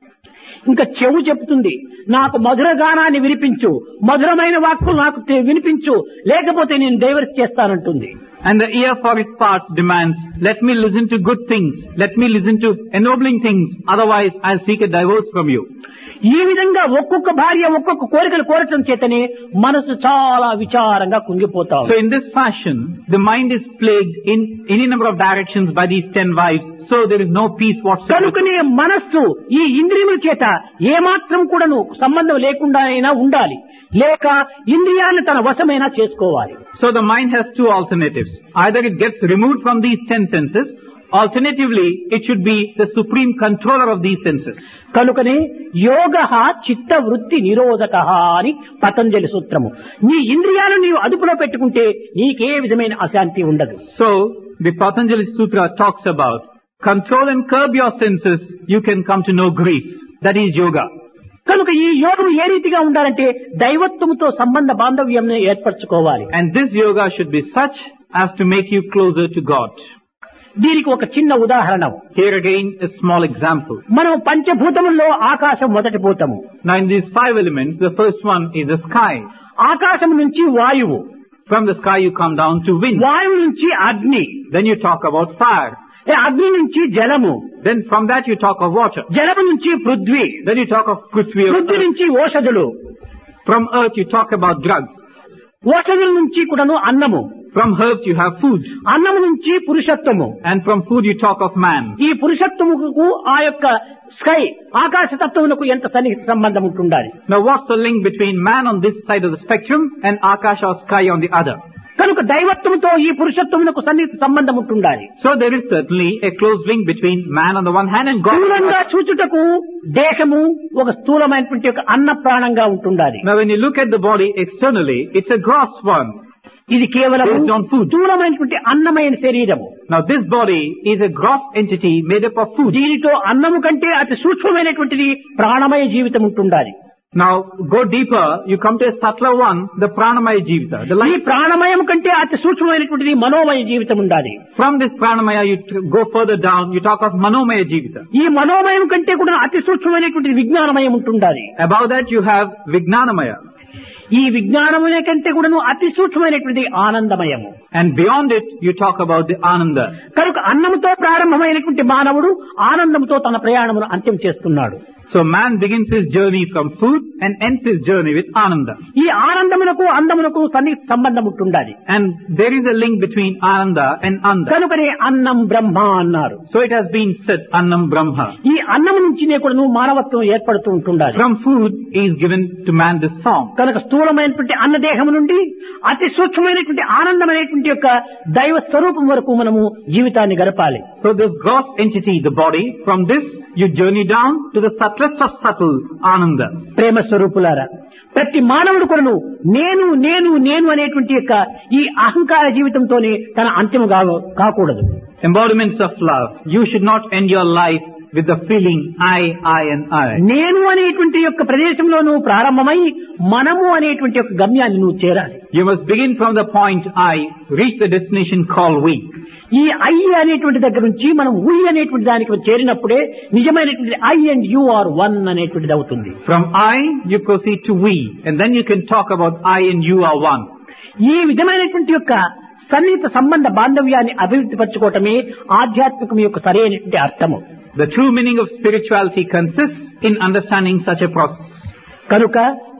Speaker 5: ఇంకా చెవు చెప్తుంది, నాకు మధుర గానాన్ని వినిపించు, మధురమైన వాక్కులు నాకు వినిపించు, లేకపోతే నేను డైవర్స్ చేస్తానంటుంది.
Speaker 6: And the ear for its parts demands, let me listen to good things, let me listen to ennobling things, otherwise I'll seek a divorce from you.
Speaker 5: ఈ విధంగా ఒక్కొక్క భార్య ఒక్కొక్క కోరికలు కోరటం చేతనే మనసు చాలా విచారంగా కుంగిపోతాం.
Speaker 6: So in this fashion, the mind is plagued in any number of directions by these 10 wives, so there is no peace whatsoever.
Speaker 5: కనుకనే మనస్సు ఈ ఇంద్రియముల చేత ఏమాత్రం కూడాను సంబంధం లేకుండా అయినా ఉండాలి, లేక ఇంద్రియాన్ని తన వశమైనా చేసుకోవాలి.
Speaker 6: So the mind has two alternatives. Either it gets removed from these 10 senses, alternatively it should be the supreme controller of these senses.
Speaker 5: కనుకనే యోగః చిత్త వృత్తి నిరోధకః అని పతంజలి సూత్రము. నీ ఇంద్రియాలను నీవు అదుపులో పెట్టుకుంటే నీకే విధమైన అశాంతి ఉండదు.
Speaker 6: So the Patanjali Sutra talks about control and curb your senses, you can come to know grief. That is yoga.
Speaker 5: కనుక ఈ యోగం ఏ రీతిగా ఉండాలంటే దైవత్వముతో సంబంధ బాంధవ్యం ఏర్పరచుకోవాలి.
Speaker 6: And this yoga should be such as to make you closer to God.
Speaker 5: దీనికి ఒక చిన్న ఉదాహరణ.
Speaker 6: Here again a small example.
Speaker 5: మనం పంచభూతముల్లో ఆకాశం మొదటి భూతము.
Speaker 6: Now in these 5 elements, the first one is the sky.
Speaker 5: ఆకాశం నుంచి వాయువు,
Speaker 6: From the sky you come down to wind.
Speaker 5: వాయువు నుంచి అగ్ని,
Speaker 6: Then you talk about fire.
Speaker 5: అగ్ని నుంచి జలము,
Speaker 6: Then from that you talk of water.
Speaker 5: జలము నుంచి Prithvi,
Speaker 6: Then you talk of Prithvi.
Speaker 5: Prithvi నుంచి ఓషధులు,
Speaker 6: From earth you talk about drugs.
Speaker 5: ఓషధుల నుంచి కూడాను అన్నము,
Speaker 6: From herbs you have food.
Speaker 5: అన్నము నుంచి పురుషత్వము,
Speaker 6: And from food you talk of man.
Speaker 5: ఈ పురుషత్వముకు ఆ యొక్క స్కై ఆకాశ తత్వమునకు ఎంత సన్నిహిత సంబంధం ఉంటుండాలి.
Speaker 6: Now what's the link between man on this side of the spectrum and Akasha or sky on the other?
Speaker 5: కనుక దైవత్వముతో ఈ పురుషత్వమునకు సన్నిహిత సంబంధం ఉంటుండాలి.
Speaker 6: So there is certainly a close link between man on the one hand and God on the
Speaker 5: స్థూలంగా
Speaker 6: other.
Speaker 5: చూచుటకు దేహము ఒక స్థూలమైనటువంటి ఒక అన్న ప్రాణంగా ఉంటుండాలి.
Speaker 6: Now when you look at the body externally, it's a gross one.
Speaker 5: ఇది కేవలం
Speaker 6: Based on food.
Speaker 5: స్థూలమైనటువంటి అన్నమైన శరీరము.
Speaker 6: Now this body is a gross entity made up of food.
Speaker 5: దీనితో అన్నము కంటే అతి సూక్ష్మమైనటువంటిది ప్రాణమయ జీవితం ఉంటుండాలి.
Speaker 6: Now go deeper, you come to a subtler one, the pranamaya jivita. The
Speaker 5: ఈ
Speaker 6: life.
Speaker 5: ప్రాణమయం కంటే అతి సూక్ష్మమైనటువంటిది మనోమయ జీవితం ఉండాలి.
Speaker 6: From this pranamaya you go further down, you talk of manomaya jivita.
Speaker 5: ఈ మనోమయం కంటే కూడా అతి సూక్ష్మమైనటువంటిది విజ్ఞానమయం ఉంటుండాలి.
Speaker 6: Above that you have vignanamaya.
Speaker 5: ఈ విజ్ఞానమునే కంటే కూడాను అతి సూక్ష్మమైనటువంటి ఆనందమయము.
Speaker 6: And beyond it you talk about the ananda.
Speaker 5: కనుక అన్నముతో ప్రారంభమైనటువంటి మానవుడు ఆనందంతో తన ప్రయాణమును అంత్యం చేస్తున్నాడు.
Speaker 6: So man begins his journey from food and ends his journey with ananda.
Speaker 5: ఈ ఆనందమునకు అందమునకు సన్నిహిత సంబంధం ఉంటుండాలి.
Speaker 6: And there is a link between ananda and anda.
Speaker 5: కనుకనే అన్నం బ్రహ్మ అన్నారు.
Speaker 6: So it has been said annam brahma.
Speaker 5: ఈ అన్నము నుంచినే కూడాను మానవత్వం ఏర్పడుతూ ఉంటుండాలి.
Speaker 6: From food is given to man this form.
Speaker 5: కనుక స్థూలమైనటువంటి అన్నదేహం నుండి అతి సూక్ష్మమైనటువంటి ఆనందమైనటువంటి యొక్క దైవ స్వరూపం వరకు మనము జీవితాన్ని గడపాలి.
Speaker 6: So this gross entity, the body, from this you journey down to the subtlest of subtle ananda.
Speaker 5: ప్రేమ స్వరూపులారా, ప్రతి మానవుడు కొను నేను నేను నేను అనేటువంటి యొక్క ఈ అహంకార జీవితంతోనే తన అంతిమ కాకూడదు.
Speaker 6: Embodiments of love. You should not end your life with the feeling I and I.
Speaker 5: నేను అనేటువంటి యొక్క ప్రదేశంలో నువ్వు ప్రారంభమై మనము అనేటువంటి యొక్క గమ్యాన్ని నువ్వు చేరాలి.
Speaker 6: You must begin from the point I, reach the destination called we.
Speaker 5: ఈ ఐ అనేటువంటి దగ్గర నుంచి మనం ఉయ్ అనేటువంటి దానికి చేరినప్పుడే నిజమైనటువంటి I and you are one అనేటువంటిది అవుతుంది.
Speaker 6: From I you proceed to we, and then you can talk about I and you are one.
Speaker 5: ఈ విధమైనటువంటి యొక్క సన్నిహిత సంబంధ బాంధవ్యాన్ని అభివృద్ధి పరచుకోవటమే ఆధ్యాత్మికం యొక్క సరైనటువంటి అర్థము.
Speaker 6: The true meaning of spirituality consists in understanding such a process.
Speaker 5: కనుక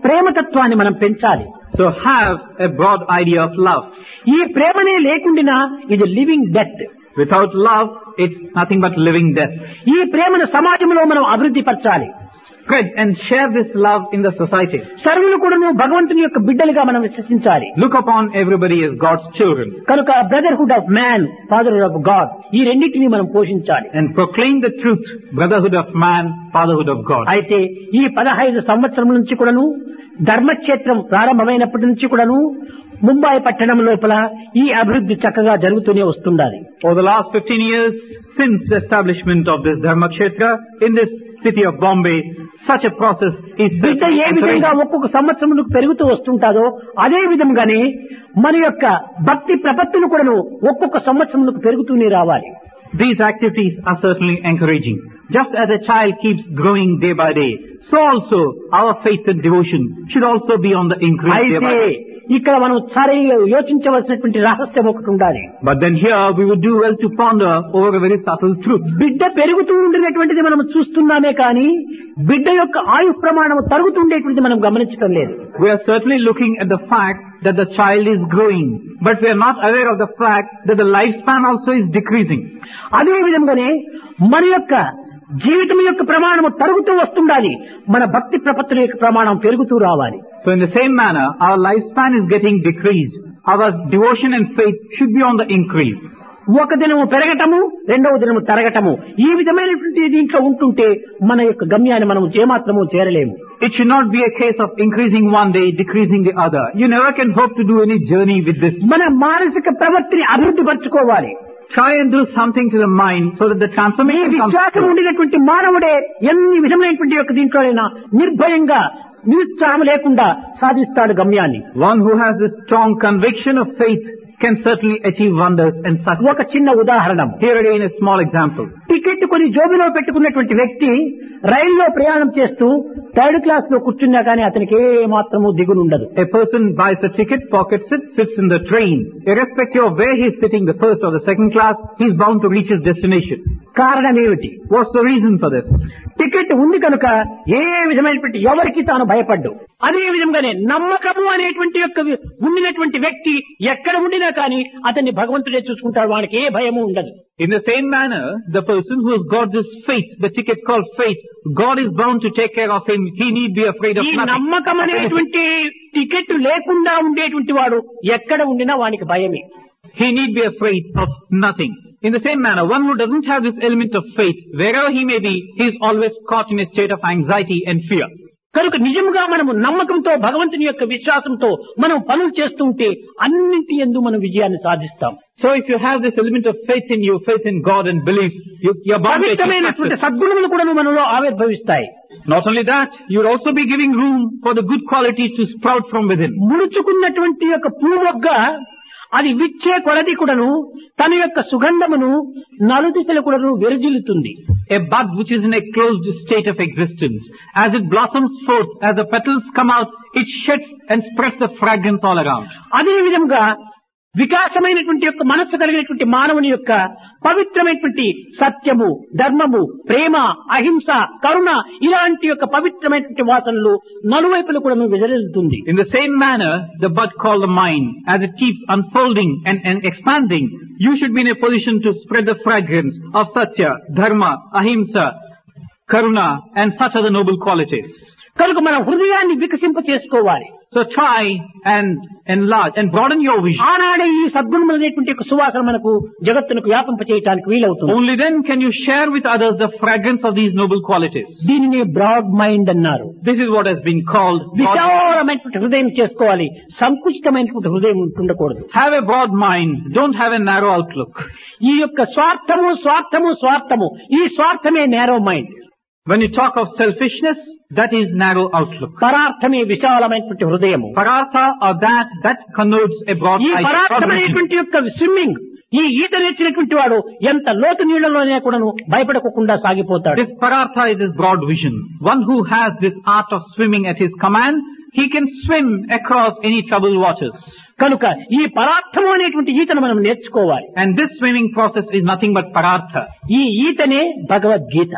Speaker 5: ప్రేమతత్వాన్ని మనం పెంచాలి.
Speaker 6: So have a broad idea of love.
Speaker 5: ఈ ప్రేమనే లేకుండా ఇది living death.
Speaker 6: Without love, it's nothing but living death.
Speaker 5: ఈ ప్రేమను సమాజంలో మనం అభివృద్ధి పరచాలి.
Speaker 6: Spread and share this love in the society.
Speaker 5: సర్వులు కూడాను భగవంతుని యొక్క బిడ్డలుగా మనం విశ్వసించాలి.
Speaker 6: Look upon everybody as God's children.
Speaker 5: కనుక brotherhood of man, fatherhood of God, ఈ రెండింటిని మనం పోషించాలి.
Speaker 6: And proclaim the truth, brotherhood of man, fatherhood of God.
Speaker 5: అయితే ఈ 15 సంవత్సరం నుంచి కూడాను ధర్మక్షేత్రం ప్రారంభమైనప్పటి నుంచి కూడాను ముంబై పట్టణం లోపల ఈ అభివృద్ధి చక్కగా జరుగుతూనే వస్తుండాలి.
Speaker 6: Over the last 15 years since the establishment of this Dharma Kshetra in this city of Bombay, such a process is
Speaker 5: బిడ్డ ఏ విధంగా ఒక్కొక్క సంవత్సరం పెరుగుతూ వస్తుంటాదో అదే విధంగానే మన యొక్క భక్తి ప్రపత్తులు కూడాను ఒక్కొక్క సంవత్సరం పెరుగుతూనే రావాలి.
Speaker 6: These activities are certainly encouraging. Just as a child keeps growing day by day, so also our faith and devotion should also be on the increase day by day.
Speaker 5: ఇక్కడ మనం సరిగా యోచించవలసినటువంటి రహస్యం ఒకటి ఉండాలి.
Speaker 6: But then here we would do well to ponder over a very subtle truth.
Speaker 5: బిడ్డ పెరుగుతూ ఉండినటువంటిది మనం చూస్తున్నామే కానీ బిడ్డ యొక్క ఆయు ప్రమాణం తరుగుతుండేటువంటిది మనం గమనించడం లేదు.
Speaker 6: We are certainly looking at the fact that the child is growing, but we are not aware of the fact that the lifespan also is decreasing.
Speaker 5: అదే విధంగానే మన యొక్క జీవితం యొక్క ప్రమాణము తరుగుతూ వస్తుండాలి, మన భక్తి ప్రపత్తుల యొక్క ప్రమాణం పెరుగుతూ రావాలి.
Speaker 6: So in the same manner, our lifespan is getting decreased. Our devotion and faith should be on the increase.
Speaker 5: ఒక దినము పెరగటము, రెండవ దినము తరగటము, ఈ విధమైనటువంటి దీంట్లో ఉంటుంటే మన యొక్క గమ్యాన్ని మనం ఏమాత్రము చేరలేము.
Speaker 6: It should not be a case of increasing one day, decreasing the other. You never can hope to do any journey with this.
Speaker 5: మన మానసిక ప్రవృత్తిని అభివృద్ధి పరచుకోవాలి.
Speaker 6: Try and do something to the mind so that the transformation comes.
Speaker 5: విశ్వాసం ఉండినటువంటి మానవుడే ఎన్ని విధమైనటువంటి యొక్క దీంట్లోనైనా నిర్భయంగా నిరుత్సాహం లేకుండా సాధిస్తాడు గమ్యాన్ని.
Speaker 6: One who has this strong conviction of faith can certainly achieve wonders and success.
Speaker 5: ఒక చిన్న ఉదాహరణ.
Speaker 6: Here again a small example.
Speaker 5: Ticket కొని జోబులో పెట్టుకున్నటువంటి వ్యక్తి రైల్లో ప్రయాణం చేస్తూ 3rd క్లాస్ లో కూర్చున్నా కానీ అతనికి ఏ మాత్రము దిగునుండదు.
Speaker 6: A person buys a ticket, pockets it, sits in the train. Irrespective of where he is sitting, the 1st or the 2nd class, he is bound to reach his destination.
Speaker 5: కారణం ఏమిటి?
Speaker 6: What's the reason for this?
Speaker 5: Ticket ఉంది కనుక ఏ విధమైనటువంటి ఎవరికి తాను భయపడ్డు. అదే విధంగానే నమ్మకము అనేటువంటి యొక్క ఉండినటువంటి వ్యక్తి ఎక్కడ ఉండినా కానీ అతన్ని భగవంతుడే చూసుకుంటాడు, వానికి ఏ భయము ఉండదు.
Speaker 6: In the same manner, the person who has got this faith, the ticket called faith, God is bound to take care of him. He need be afraid of
Speaker 5: ఈ
Speaker 6: nothing.
Speaker 5: నమ్మకం అనేటువంటి టికెట్ లేకుండా ఉండేటువంటి వాడు ఎక్కడ ఉండినా వానికి భయమే.
Speaker 6: He need be afraid of nothing. In the same manner, one who doesn't have this element of faith, wherever he may be, he is always caught in a state of anxiety and fear.
Speaker 5: కనుక నిజంగా మనము నమ్మకంతో భగవంతుని యొక్క విశ్వాసంతో మనం పనులు చేస్తూ ఉంటే అన్నింటి యందు మనం విజయాన్ని సాధిస్తాం.
Speaker 6: So if you have this element of faith in you, faith in God and belief, you're bound to achieve
Speaker 5: పవిత్రమైనటువంటి
Speaker 6: success.
Speaker 5: సద్గుణములు కూడా మనలో ఆవిర్భవిస్తాయి.
Speaker 6: Not only that, you'll also be giving room for the good qualities to sprout from within.
Speaker 5: ముడుచుకున్నటువంటి యొక్క పూమొగ్గ అది విచ్చే కొలది కూడాను తన యొక్క సుగంధమును నలుదిశలు కూడాను వెరజిల్లుతుంది.
Speaker 6: A bud which is in a closed state of existence, as it blossoms forth, as the petals come out, it sheds and spreads the fragrance all around.
Speaker 5: అదే విధంగా వికాసమైనటువంటి యొక్క మనస్సు కలిగినటువంటి మానవుని యొక్క పవిత్రమైనటువంటి సత్యము, ధర్మము, ప్రేమ, అహింస, కరుణ ఇలాంటి యొక్క పవిత్రమైనటువంటి వాసనలు నలువైపులు కూడా విజరిల్లుతుంది.
Speaker 6: In the same manner, the bud called the mind, as it keeps unfolding and expanding, you should be in a position to spread the fragrance of satya, dharma, ahimsa, karuna and such other noble qualities.
Speaker 5: కనుక మన హృదయాన్ని వికసింప చేసుకోవాలి.
Speaker 6: So try and enlarge and broaden your vision.
Speaker 5: ఆనాడే ఈ సద్గుణములు అనేటువంటి సువాసన మనకు జగత్తునకు వ్యాపింప చేయడానికి వీలవుతుంది.
Speaker 6: Only then can you share with others the fragrance of these noble qualities.
Speaker 5: దీనిని బ్రాడ్ మైండ్ అన్నారు.
Speaker 6: This is what has been called.
Speaker 5: విశాలమైనటువంటి హృదయం చేసుకోవాలి, సంకుచితమైనటువంటి హృదయం ఉండకూడదు.
Speaker 6: Have a broad mind. Don't have a narrow outlook.
Speaker 5: ఈ యొక్క స్వార్థము స్వార్థము స్వార్థము ఈ స్వార్థమే narrow mind.
Speaker 6: When you talk of selfishness, that is narrow outlook.
Speaker 5: పరార్థమే విశాలమైనటువంటి హృదయము.
Speaker 6: Parartha or that connotes a broad
Speaker 5: ఈ
Speaker 6: idea.
Speaker 5: పరార్థమైనటువంటి యొక్క స్విమ్మింగ్, ఈ ఈత నేర్చినటువంటి వాడు ఎంత లోతు నీళ్లలోనే కూడాను భయపడకుండా సాగిపోతాడు.
Speaker 6: This parartha is his broad vision. One who has this art of swimming at his command, he can swim across any troubled waters.
Speaker 5: కనుక ఈ పరార్థము అనేటువంటి ఈతను మనం నేర్చుకోవాలి.
Speaker 6: And this swimming process is nothing but parartha.
Speaker 5: ఈ ఈతనే Bhagavad Gita.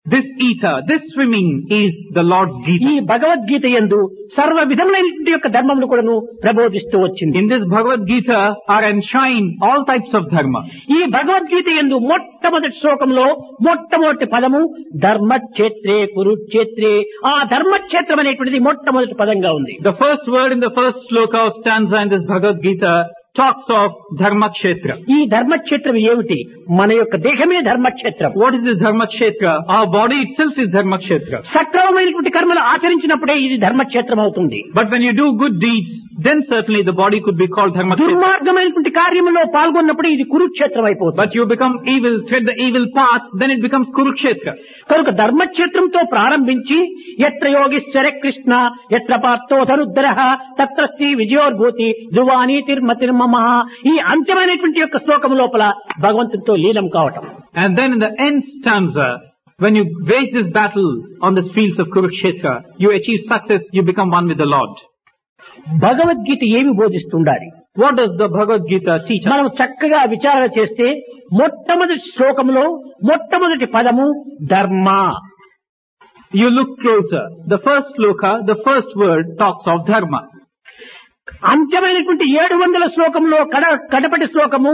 Speaker 6: This ether, this swimming is the Lord's
Speaker 5: ఈ
Speaker 6: Gita.
Speaker 5: Bhagavad Gita యందు సర్వ విధములైనటువంటి యొక్క ధర్మములు కూడాను ప్రబోధిస్తూ వచ్చింది.
Speaker 6: In this Bhagavad Gita are enshrined all types of dharma.
Speaker 5: ఈ భగవద్గీత యందు మొట్టమొదటి శ్లోకంలో మొట్టమొదటి పదము ధర్మక్షేత్రే కురుక్షేత్రే. ఆ ధర్మక్షేత్రం అనేటువంటిది మొట్టమొదటి పదంగా ఉంది.
Speaker 6: The first word in the first sloka or stanza in this Bhagavad Gita talks of Dharmakshetra.
Speaker 5: ఈ ధర్మక్షేత్రం ఏమిటి? మన యొక్క దేహమే Dharmakshetram.
Speaker 6: What is this Dharmakshetra? Our body itself is Dharmakshetra.
Speaker 5: సక్రమమైనటువంటి కర్మలు ఆచరించినప్పుడే ఇది ధర్మక్షేత్రం అవుతుంది.
Speaker 6: But when you do good deeds, then certainly the body could be called Dharmakshetra.
Speaker 5: దుర్మార్గమైనటువంటి కార్యములో పాల్గొన్నప్పుడు ఇది కురుక్షేత్రం అయిపోతుంది.
Speaker 6: But you become evil, tread the evil path, then it becomes Kurukshetra.
Speaker 5: కనుక ధర్మక్షేత్రంతో ప్రారంభించి ఎత్ర యోగీశ్వర కృష్ణ ఎత్ర పార్థో ధనుర్ధరః తత్ర శ్రీ విజయోర్భూతి ధ్రువానీతిర్మతిర్మమ. ఈ అంత్యమైనటువంటి యొక్క శ్లోకం లోపల భగవంతుడితో లీనం కావటం.
Speaker 6: And then in the end stanza, when you wage this battle on the fields of Kurukshetra, you achieve success, you become one with the Lord.
Speaker 5: Bhagavad Gita ఏమి బోధిస్తుండాలి?
Speaker 6: What does the Bhagavad Gita teach us?
Speaker 5: మనం చక్కగా విచారణ చేస్తే మొట్టమొదటి శ్లోకంలో మొట్టమొదటి పదము ధర్మ.
Speaker 6: You look closer. The first sloka, the first word talks of dharma.
Speaker 5: అంత్యమైనటువంటి 700 శ్లోకంలో కడపటి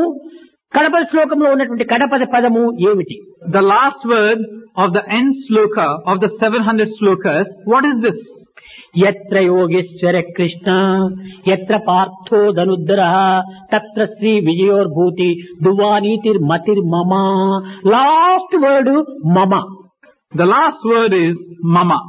Speaker 5: శ్లోకంలో ఉన్నటువంటి కడపటి పదము ఏమిటి?
Speaker 6: The last word of the end sloka of the 700 slokas, what is this?
Speaker 5: ఎత్ర యోగేశ్వర కృష్ణ ఎత్ర పార్థో ధనుర్ధరః తత్ర శ్రీ విజయోర్భూతి ధ్రువానీతిర్మతిర్మమ. లాస్ట్ వర్డ్ మమ.
Speaker 6: The last word is mama.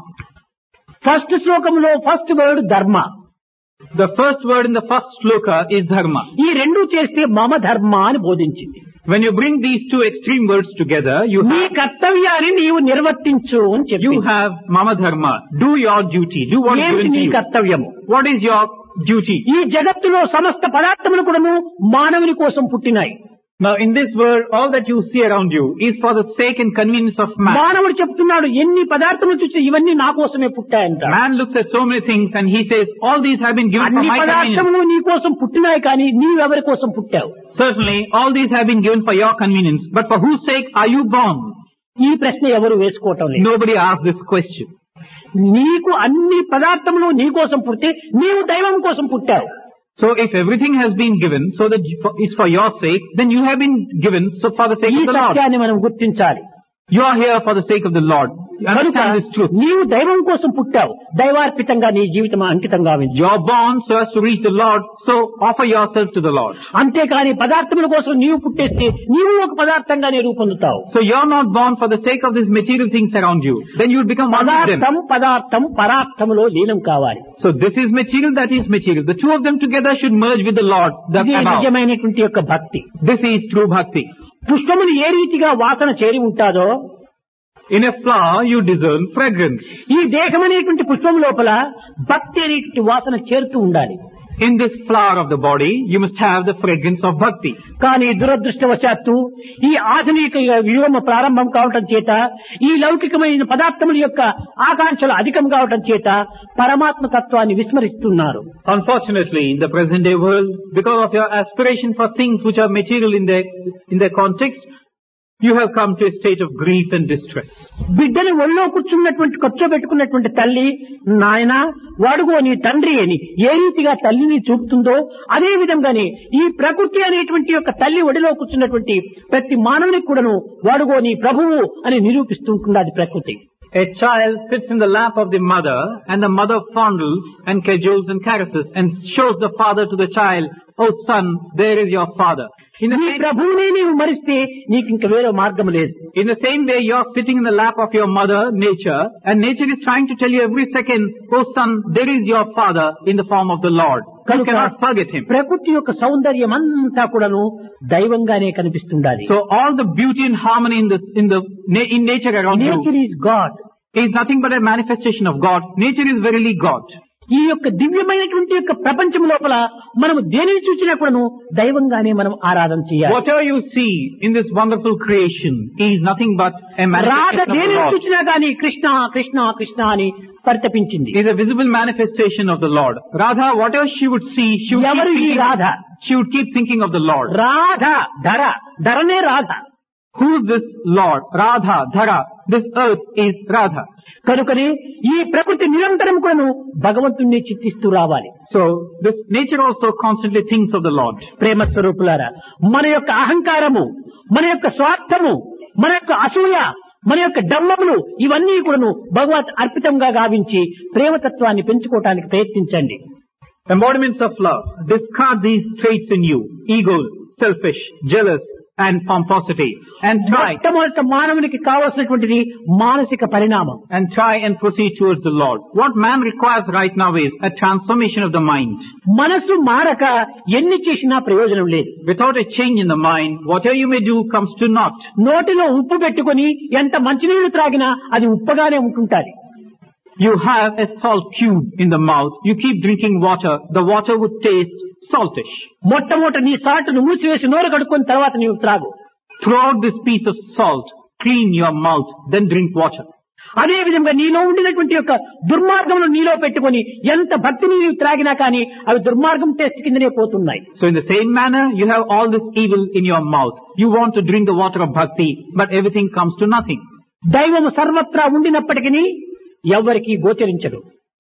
Speaker 5: First శ్లోకంలో ఫస్ట్ వర్డ్ ధర్మ.
Speaker 6: The first word in the first sloka is dharma.
Speaker 5: ఈ రెండు చేస్తే మమ ధర్మ అని బోధించింది.
Speaker 6: When you bring these two extreme words together,
Speaker 5: నీ కర్తవ్యాన్ని నీవు నిర్వర్తించు అని చెప్పి.
Speaker 6: you have mama dharma. Do your duty. Do what is
Speaker 5: ఏమిటి
Speaker 6: given
Speaker 5: నీ
Speaker 6: to you.
Speaker 5: కర్తవ్యము?
Speaker 6: What is your duty?
Speaker 5: ఈ జగత్తులో సమస్త పదార్థములు కూడాను మానవుని కోసం పుట్టినాయి.
Speaker 6: Now in this world, all that you see around you is for the sake and convenience of man.
Speaker 5: మానవుడు చెప్తున్నాడు ఎన్ని పదార్థములు చూసి ఇవన్నీ నా కోసమే పుట్టాయంట.
Speaker 6: Man looks at so many things and he says, all these have been given for
Speaker 5: అన్ని
Speaker 6: my convenience.
Speaker 5: పదార్థములు నీ కోసం పుట్టినాయి కానీ నీవెవరి కోసం పుట్టావు?
Speaker 6: Certainly, all these have been given for your convenience. But for whose sake are you born?
Speaker 5: ఈ ప్రశ్న ఎవరు వేసుకోవటం లేదు.
Speaker 6: Nobody asks this question.
Speaker 5: నీకు అన్ని పదార్థములు నీ కోసం పుడితే నీవు దైవం కోసం పుట్టావు.
Speaker 6: So if everything has been given so that it's for your sake, then you have been given so for the sake
Speaker 5: ఈ
Speaker 6: of the Lord.
Speaker 5: సత్యాన్ని మనం గుర్తించాలి.
Speaker 6: You are here for the sake of the Lord. Understand this truth.
Speaker 5: నీవు దైవం కోసం పుట్టావు. దైవార్పితంగా నీ జీవితం అంకితం గావించు.
Speaker 6: You are born so as to reach the Lord, so offer yourself to the Lord.
Speaker 5: అంతేకాని పదార్థముల కోసం నీవు పుట్టేస్తే నీవు ఒక పదార్థంగానే రూపొందుతావు.
Speaker 6: So you are not born for the sake of these material things around you. Then you will become one with them.
Speaker 5: పదార్థం పరార్థములో లీనం కావాలి.
Speaker 6: So this is material, that is material. The two of them together should merge with the Lord.
Speaker 5: ఇది నిజమైనటువంటి యొక్క భక్తి.
Speaker 6: This is true bhakti.
Speaker 5: పుష్పములు ఏ రీతిగా వాసన చేరి ఉంటాదో
Speaker 6: In a flower you discern fragrance.
Speaker 5: ఈ దేహం అనేటువంటి పుష్పం లోపల భక్తి అనేటువంటి వాసన చేరుతూ ఉండాలి.
Speaker 6: In this flower of the body, you must have the fragrance of bhakti.
Speaker 5: కానీ దురదృష్టవశాత్తు ఈ ఆధునిక యుగం ప్రారంభం కావటం చేత ఈ లౌకికమైన పదార్థముల యొక్క ఆకాంక్షలు అధికం కావటం చేత పరమాత్మ తత్వాన్ని విస్మరిస్తున్నారు.
Speaker 6: Unfortunately, in the present day world, because of your aspiration for things which are material in their context, you have come to a state of grief and distress.
Speaker 5: బిడ్డని ఒళ్ళో కూర్చోబెట్టుకున్నటువంటి తల్లి నాయన వాడుగో నీ తండ్రి అని ఏ రీతిగా తల్లిని చూపుతుందో అదే విధంగానే ఈ ప్రకృతి అనేటువంటి యొక్క తల్లి ఒడిలో కూర్చున్నటువంటి ప్రతి మానవునికి కూడాను వాడుగో నీ ప్రభువు అని నిరూపిస్తుంటుంది అది ప్రకృతి.
Speaker 6: A child sits in the lap of the mother, and the mother fondles and cajoles and caresses and shows the father to the child, "Oh son, there is your father."
Speaker 5: నీ ప్రభువునే నీవు మరిస్తే నీకు ఇంక వేరే మార్గం లేదు.
Speaker 6: In the same way, you are sitting in the lap of your mother, nature, and nature is trying to tell you every second, "Oh son, there is your father in the form of the Lord." You cannot forget him.
Speaker 5: ప్రకృతి యొక్క సౌందర్యం అంతా కూడాను దైవంగానే కనిపిస్తుండాలి.
Speaker 6: So all the beauty and harmony in nature around you,
Speaker 5: nature is God,
Speaker 6: is nothing but a manifestation of God. Nature is verily God.
Speaker 5: ఈ యొక్క దివ్యమైనటువంటి యొక్క ప్రపంచం లోపల మనం దేనిని చూసినా కూడాను దైవంగానే మనం ఆరాధన చేయాలి.
Speaker 6: Whatever you see in this wonderful creation is nothing but a
Speaker 5: Radha
Speaker 6: manifestation of the
Speaker 5: దేనిని
Speaker 6: Lord.
Speaker 5: చూసినా గానీ కృష్ణ కృష్ణ కృష్ణ అని పరితపించింది.
Speaker 6: Is a visible manifestation of the Lord. Radha, whatever she would see,
Speaker 5: ఎవరు ఈ Radha?
Speaker 6: she would keep thinking of the Lord.
Speaker 5: Radha ధర ధరనే Radha.
Speaker 6: Who's this Lord? Radha, Dhara. This earth is Radha.
Speaker 5: కనుకనే ఈ ప్రకృతి నిరంతరం కూడాను భగవంతుణ్ణి చిత్తిస్తూ రావాలి.
Speaker 6: So this nature also constantly thinks of the Lord.
Speaker 5: ప్రేమ స్వరూపులారా, మన యొక్క అహంకారము, మన యొక్క స్వార్థము, మన యొక్క అసూయ, మన యొక్క డంబములు ఇవన్నీ కూడాను భగవత్ అర్పితంగా గావించి ప్రేమతత్వాన్ని పెంచుకోవటానికి ప్రయత్నించండి.
Speaker 6: Embodiments of love. Discard these traits in you. Ego, selfish, jealous, and pomposity. And
Speaker 5: మొట్టమొదట మానవునికి కావలసినటువంటిది మానసిక పరిణామం.
Speaker 6: And try and proceed towards the Lord. What man requires right now is a transformation of the mind.
Speaker 5: మనసు మారక ఎన్ని చేసినా ప్రయోజనం లేదు.
Speaker 6: Without a change in the mind, whatever you may do comes to naught.
Speaker 5: నోటిలో ఉప్పు పెట్టుకొని ఎంత మంచినీళ్లు త్రాగినా అది ఉప్పగానే ఉంటుంటాది.
Speaker 6: You have a salt cube in the mouth. You keep drinking water. The water would taste saltish.
Speaker 5: మొట్టమొదట నీ సాటును మూసివేసి నోరు కడుక్కున్న తర్వాత నీవు త్రాగు.
Speaker 6: Throw out this piece of salt. Clean your mouth. Then drink water.
Speaker 5: అదే విధంగా నీలో ఉండినటువంటి యొక్క దుర్మార్గమును నీలో పెట్టుకొని ఎంత భక్తిని నీవు త్రాగినా కానీ అవి దుర్మార్గం టేస్ట్ కిందనే పోతున్నాయి.
Speaker 6: So in the same manner, you have all this evil in your mouth. You want to drink the water of bhakti, but everything comes to nothing.
Speaker 5: దైవము సర్వత్రా ఉండినప్పటికీ ఎవరికి గోచరించడు.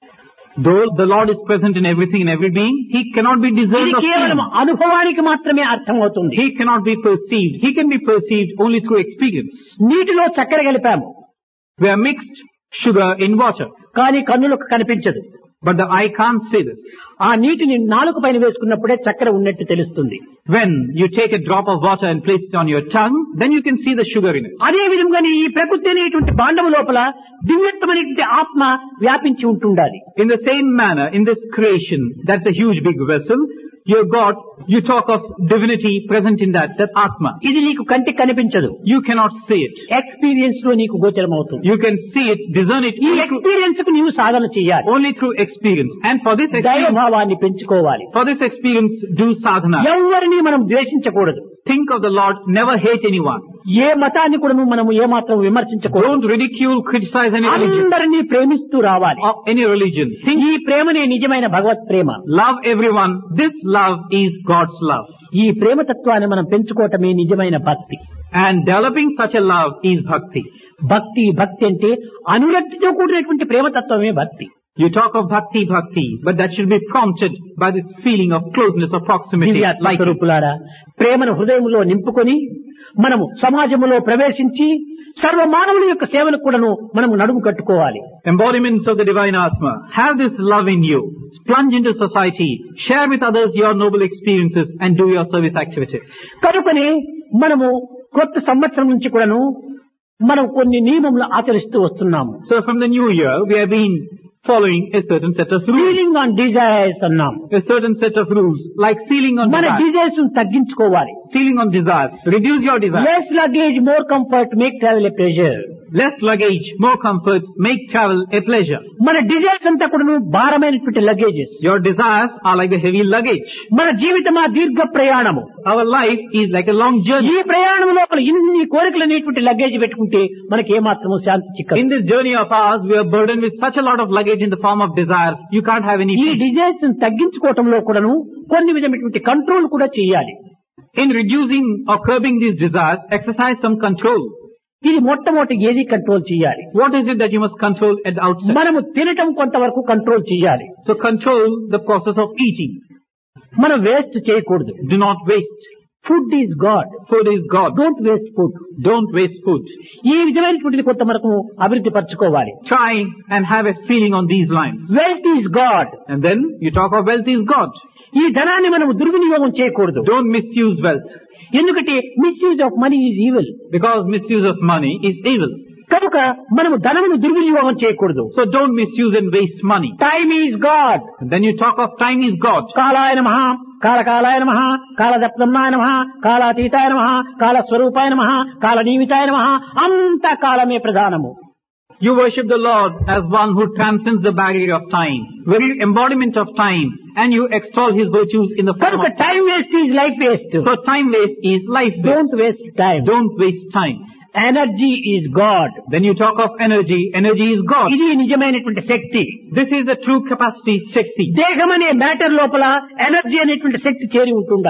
Speaker 6: Though the Lord is present in everything and every being, He cannot be discerned of
Speaker 5: కేవలం
Speaker 6: Him.
Speaker 5: అనుభవానికి మాత్రమే అర్థమవుతుంది.
Speaker 6: He cannot be perceived. He can be perceived only through experience.
Speaker 5: నీటిలో చక్కెర కలిపాము,
Speaker 6: We have mixed sugar in water,
Speaker 5: కానీ కన్నులకు కనిపించదు.
Speaker 6: but the eye can't see this.
Speaker 5: ఆ నీటిని నాలుక పైన వేసుకున్నప్పుడే చక్కెర ఉన్నట్టు తెలుస్తుంది.
Speaker 6: When you take a drop of water and place it on your tongue, then you can see the sugar in it.
Speaker 5: అదే విధంగానే ఈ ప్రకృతి అనేటువంటి భాండము లోపల దివ్యత్వమైనటువంటి ఆత్మ వ్యాపించి ఉంటుండాలి.
Speaker 6: In the same manner, in this creation, that's a huge big vessel, your God, you talk of divinity present in that Atma.
Speaker 5: ఇది నీకు కంటికి కనిపించదు.
Speaker 6: You cannot see it.
Speaker 5: Experience లో నీకు గోచరం అవుతుంది.
Speaker 6: You can see it, discern it
Speaker 5: ఈ experience కు నీవు సాధన చేయాలి.
Speaker 6: only through experience. And for this
Speaker 5: దైవ
Speaker 6: experience,
Speaker 5: భావాన్ని పెంచుకోవాలి.
Speaker 6: for this experience, do sadhana.
Speaker 5: ఎవరిని మనం ద్వేషించకూడదు.
Speaker 6: Think of the Lord, never hate anyone.
Speaker 5: ఏ మతాన్ని కూడా మనము ఏమాత్రం విమర్శించకూడదు.
Speaker 6: Don't ridicule, criticize any religion.
Speaker 5: అందరినీ ప్రేమిస్తూ రావాలి.
Speaker 6: Of any religion.
Speaker 5: ఈ ప్రేమనే నిజమైన భగవత్ ప్రేమ.
Speaker 6: Love everyone. This love is God's love.
Speaker 5: ఈ ప్రేమతత్వాన్ని మనం పెంచుకోవటమే నిజమైన భక్తి.
Speaker 6: And developing such a love is bhakti.
Speaker 5: భక్తి అంటే అనురక్తితో కూడినటువంటి ప్రేమతత్వమే భక్తి.
Speaker 6: You talk of bhakti, but that should be prompted by this feeling of closeness or proximity. Like
Speaker 5: స్వరూపులారా, ప్రేమను హృదయంలో నింపుకొని మనము సమాజంలో ప్రవేశించి సర్వ మానవుల యొక్క సేవను కూడాను మనము నడుము కట్టుకోవాలి.
Speaker 6: Embodiments of the divine Atma. Have this love in you. Plunge into society. Share with others your noble experiences and do your service activities.
Speaker 5: కనుకనే మనము కొత్త సంవత్సరం నుంచి కూడాను మనం కొన్ని నియమములు ఆచరిస్తూ వస్తున్నాము.
Speaker 6: So from the new year, we have been following a certain set of rules.
Speaker 5: Feeling on desires అన్నాం.
Speaker 6: A certain set of rules, like sealing on
Speaker 5: మన
Speaker 6: desires.
Speaker 5: డిజైర్స్ తగ్గించుకోవాలి.
Speaker 6: Sealing on desires. Reduce your desires.
Speaker 5: Less luggage more comfort make travel a pleasure.
Speaker 6: Less luggage, more comfort, make travel a pleasure.
Speaker 5: మన desires అంతా కూడా భారమైనటువంటి luggages.
Speaker 6: Your desires are like the heavy luggage.
Speaker 5: మన జీవితం ఆ దీర్ఘ ప్రయాణము.
Speaker 6: Our life is like a long journey.
Speaker 5: ఈ ప్రయాణం లోపల ఇన్ని కోరికలు అనేటువంటి లగేజ్ పెట్టుకుంటే మనకి ఏమాత్రము శాంతి చిక్కదు.
Speaker 6: In this journey of ours, we are burdened with such a lot of luggage in the form of desires. You can't have any
Speaker 5: ఈ
Speaker 6: peace.
Speaker 5: డిజైర్స్ తగ్గించుకోవటంలో కూడాను కొన్ని విధమైనటువంటి కంట్రోల్ కూడా చేయాలి.
Speaker 6: In reducing or curbing these desires, exercise some control.
Speaker 5: ఇది మొట్టమొదటి ఏది కంట్రోల్ చేయాలి.
Speaker 6: What is it that you must control at the outset?
Speaker 5: మనము తినటం కొంతవరకు కంట్రోల్ చేయాలి.
Speaker 6: So control the process of eating.
Speaker 5: మనం వేస్ట్ చేయకూడదు.
Speaker 6: Do not waste.
Speaker 5: Food is God.
Speaker 6: Food is God.
Speaker 5: Don't waste food.
Speaker 6: Don't waste food.
Speaker 5: ఈ విధమైనటువంటిది కొంత మనకు అభివృద్ధి పరచుకోవాలి.
Speaker 6: Try and have a feeling on these lines.
Speaker 5: Wealth is God.
Speaker 6: And then you talk of wealth is God.
Speaker 5: ఈ ధనాన్ని మనం దుర్వినియోగం చేయకూడదు.
Speaker 6: Don't misuse wealth.
Speaker 5: ఎందుకంటే misuse of money is evil.
Speaker 6: Because misuse of money is evil.
Speaker 5: కనుక మనము ధనమును దుర్వినియోగం చేయకూడదు.
Speaker 6: So don't misuse and waste money.
Speaker 5: Time is God.
Speaker 6: And then you talk of time is God.
Speaker 5: కాలాయ నమః, కాలకాలాయ నమః, కాలదప్తమ్నాయ నమః, కాలాతీతాయ నమః, కాలస్వరూపాయ నమః, కాలనీమితాయ నమః. అంత కాలమే ప్రధానము.
Speaker 6: You worship the Lord as one who transcends the barrier of time, very embodiment of time, and you extol His virtues in the form
Speaker 5: కనుక
Speaker 6: of
Speaker 5: time waste is life waste.
Speaker 6: So time waste is life waste.
Speaker 5: Don't waste time.
Speaker 6: Don't waste time.
Speaker 5: Energy is God.
Speaker 6: Then you talk of energy. Energy is God.
Speaker 5: ఇది నిజమైనటువంటి శక్తి.
Speaker 6: This is the true capacity, Shakti.
Speaker 5: దేహం అనే matter లోపల energy అనేటువంటి శక్తి చేరి ఉంటుండాలి.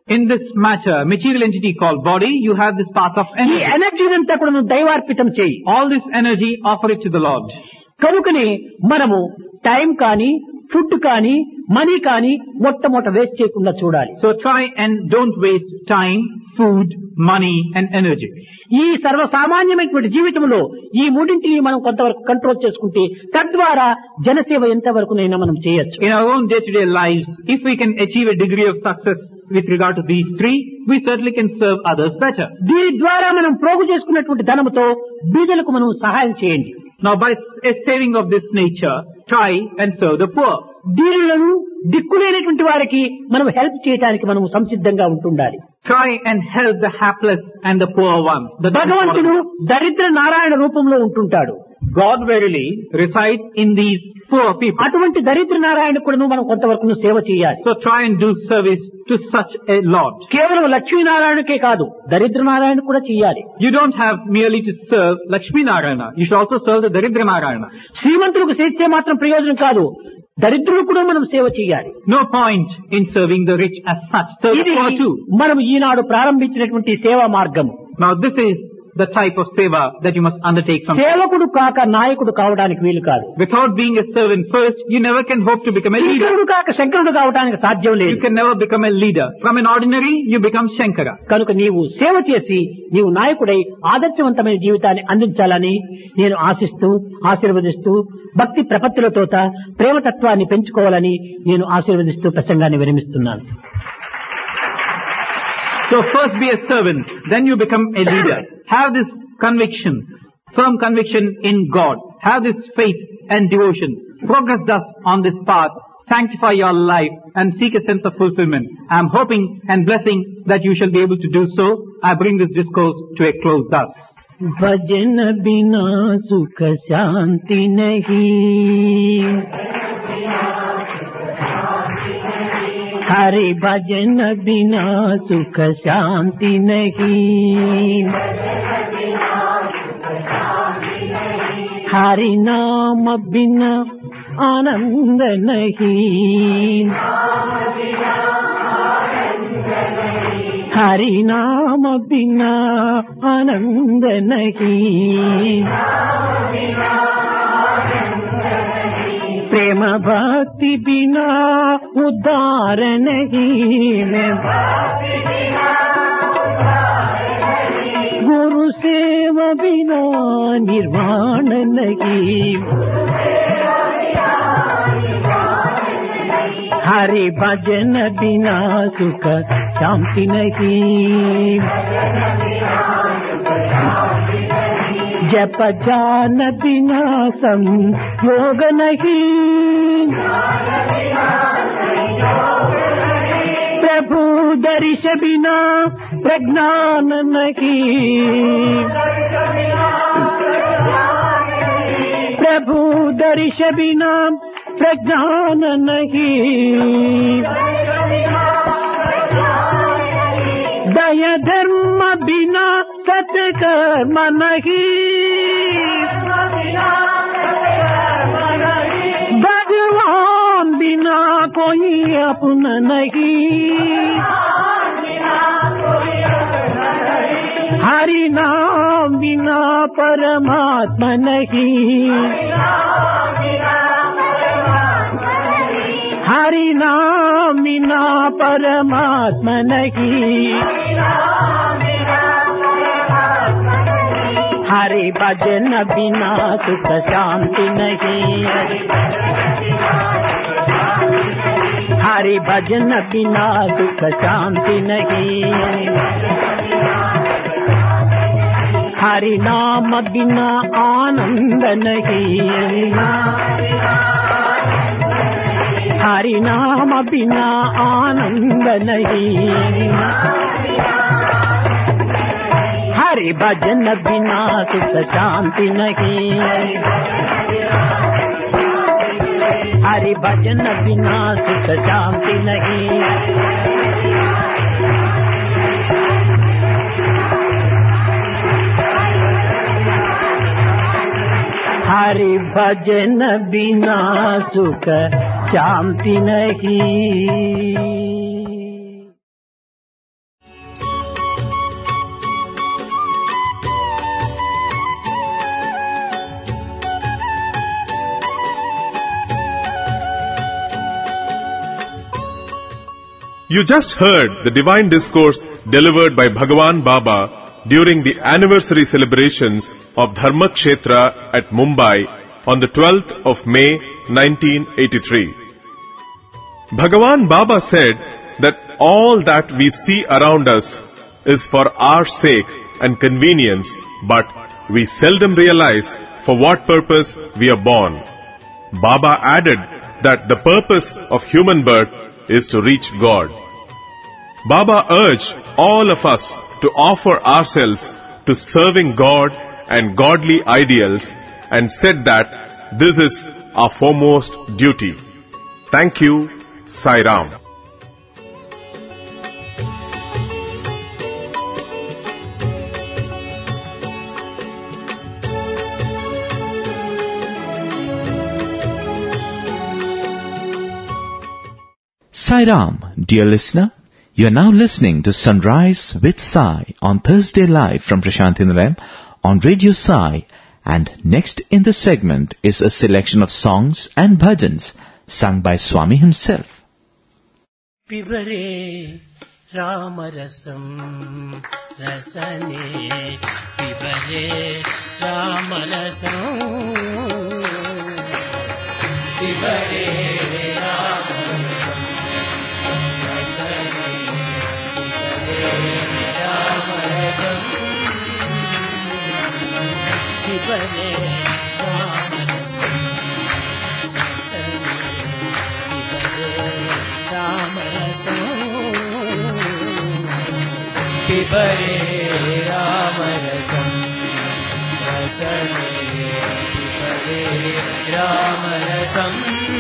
Speaker 6: In this matter, material entity called body, you have this path of
Speaker 5: ఈ
Speaker 6: energy.
Speaker 5: Energy అంతా కూడా నువ్వు దైవార్పితం చేయి.
Speaker 6: All this energy, offer it to the Lord.
Speaker 5: కనుకనే మనము టైం కానీ ఫుడ్ కానీ మనీ కానీ మొట్టమొదట వేస్ట్ చేయకుండా చూడాలి.
Speaker 6: So try and don't waste time, food, money and energy.
Speaker 5: ఈ సర్వసామాన్యమైనటువంటి జీవితంలో ఈ మూడింటిని మనం కొంతవరకు కంట్రోల్ చేసుకుంటే తద్వారా జనసేవ ఎంతవరకునైనా మనం చేయొచ్చు.
Speaker 6: In our own day-to-day lives, if we can achieve a degree of success with regard to these three, we certainly can serve others better.
Speaker 5: దీని ద్వారా మనం ప్రోగు చేసుకున్నటువంటి ధనముతో బీదలకు మనం సహాయం చేయండి.
Speaker 6: Now by a saving of this nature, try and serve the poor.
Speaker 5: దీనులను దిక్కులేనటువంటి వారికి మనం హెల్ప్ చేయడానికి మనం సంసిద్ధంగా ఉంటుండాలి.
Speaker 6: Try and help the hapless and the poor ones.
Speaker 5: భగవంతుడు దరిద్ర నారాయణ రూపంలో ఉంటుంటాడు.
Speaker 6: God verily resides in these poor people.
Speaker 5: అటువంటి దరిద్ర నారాయణ కూడా మనం కొంతవరకు సేవ చేయాలి.
Speaker 6: So try and do service to such a Lord.
Speaker 5: కేవలం లక్ష్మీనారాయణకే కాదు, దరిద్ర నారాయణ కూడా చేయాలి.
Speaker 6: You don't have merely to serve Lakshmi Narayana. You should also serve the Daridra Narayana.
Speaker 5: శ్రీమంతులకు చేస్తే మాత్రం ప్రయోజనం కాదు, దరిద్రులు కూడా మనం సేవ చేయాలి.
Speaker 6: No point in serving the rich as such. Serve the poor too.
Speaker 5: మనం ఈనాడు ప్రారంభించినటువంటి సేవా మార్గం.
Speaker 6: Now this is the type of seva that you must undertake from.
Speaker 5: సేవకుడు కాక నాయకుడు కావడానికి వీలు కాదు.
Speaker 6: Without being a servant first, you never can hope to become a leader.
Speaker 5: శంకరుడు కాక శంకరుడు కావడానికి సాధ్యం లేదు.
Speaker 6: You can never become a leader. From an ordinary, you become Shankara.
Speaker 5: కనుక నీవు సేవ చేసి నీవు నాయకుడై ఆదర్శవంతమైన జీవితాన్ని అందించాలని నేను ఆశిస్తూ ఆశీర్వదిస్తూ భక్తి ప్రపత్తులతో ప్రేమతత్వాన్ని పెంచుకోవాలని నేను ఆశీర్వదిస్తూ ప్రసంగాన్ని విరమిస్తున్నాను.
Speaker 6: So first be a servant, then you become a leader. Have this conviction, firm conviction in God. Have this faith and devotion. Progress thus on this path. Sanctify your life and seek a sense of fulfillment. I am hoping and blessing that you shall be able to do so. I bring this discourse to a close thus.
Speaker 5: भजन बिना सुख शांति नहीं, हरि भजन बिना सुख शांति नहीं, हरि नाम बिना आनंद नहीं, हरि नाम बिना आनंद नहीं, प्रेम भक्ति बिना उद्धार नहीं, गुरु सेवा बिना निर्वाण नहीं, हरि भजन बिना सुख शांति नहीं, जप जान बिना संयोग नहीं, प्रभु दर्श बिना प्रज्ञान नहीं, प्रभु दर्श बिना प्रज्ञान नहीं, दया धर्म बिना सत्कर्म नहीं, भगवान बिना कोई अपना नहीं, हरि नाम बिना परमात्मा नहीं, हरि नाम बिना परमात्मा नहीं, हरि भजन बिना सुख शांति नहीं, हरि भजन बिना सुख शांति नहीं, हरि नाम बिना आनंद नहीं, हरि नाम बिना आनंद नहीं, हरि भजन बिना सुख शांति नहीं, हरि भजन बिना सुख शांति नहीं, हरि भजन बिना सुख शांति नहीं।
Speaker 4: You just heard the divine discourse delivered by Bhagavan Baba during the anniversary celebrations of Dharmakshetra at Mumbai on the 12th of May 1983. Bhagavan Baba said that all that we see around us is for our sake and convenience, but we seldom realize for what purpose we are born. Baba added that the purpose of human birth is to reach God. Baba urged all of us to offer ourselves to serving God and godly ideals and said that this is our foremost duty. Thank you, Sai Ram.
Speaker 3: Sai Ram, dear listener, you are now listening to Sunrise with Sai on Thursday live from Prasanthi Nilayam on Radio Sai, and next in the segment is a selection of songs and bhajans sung by Swami himself.
Speaker 7: Pibare Ramarasam Rasane Pibare Ramarasam Pibare Pibare Ramarasam Rasane Pibare Ramarasam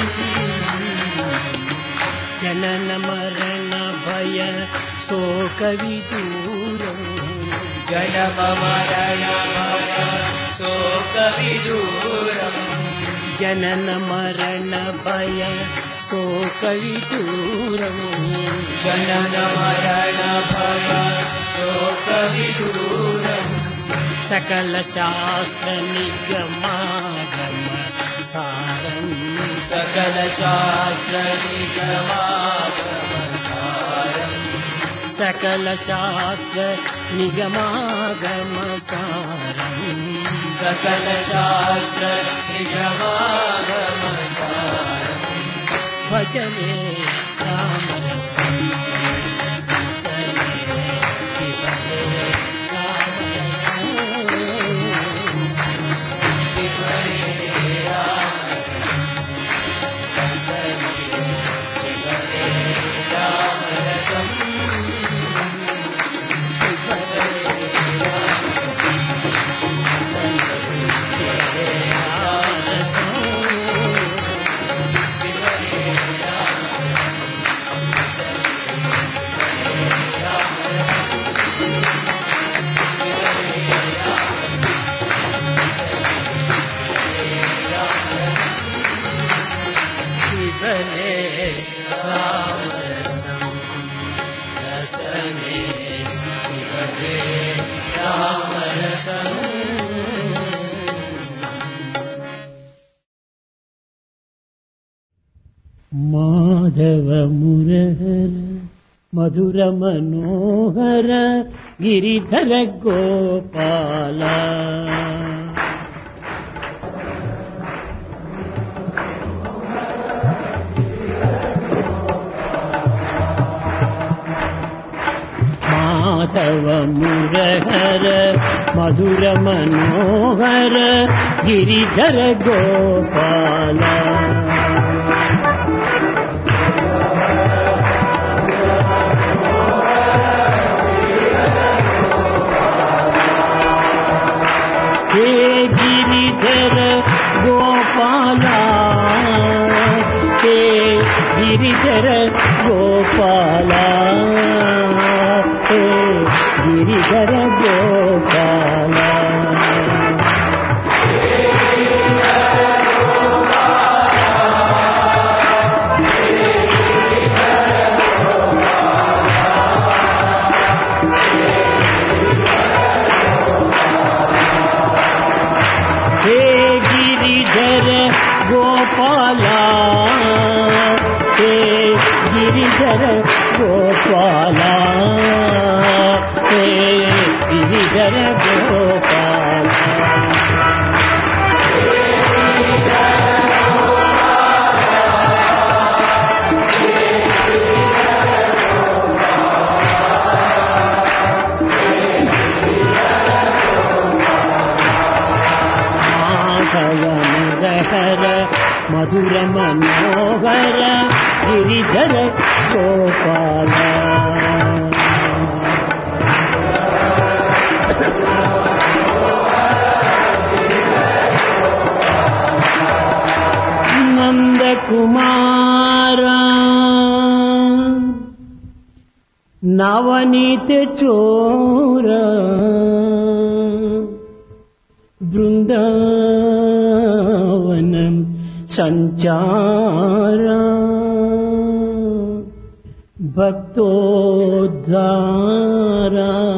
Speaker 7: Janana Marana Bhaya Soka Viduram Janama Marana Bhaya Soka Viduram Janana Marana Bhaya Soka Viduram Janana Marana Bhaya Soka Viduram Sakala Shastra Nigamagama Saram Sakala Shastra Nigamagama Saram Sakala Shastra Nigamagama Saram Sakala Shastra Nigamagama Saram Bhajane Ramarasam Madhava మురహర మధుర మనోహర గిరిధర గోపాల మాధవ మురహర మధుర మనోహర గిరిధర గోపాల हे गिरिधर गोपाला हे गिरिधर गोपाला हे गिरिधर गोपाला गोपाला हे गिरिधर गो మాధవ మురహర మధుర మనోహర గిరిధర గోపాల. నందకుమార నవనీత చోర బృందావనం సంచార భక్తోద్ధార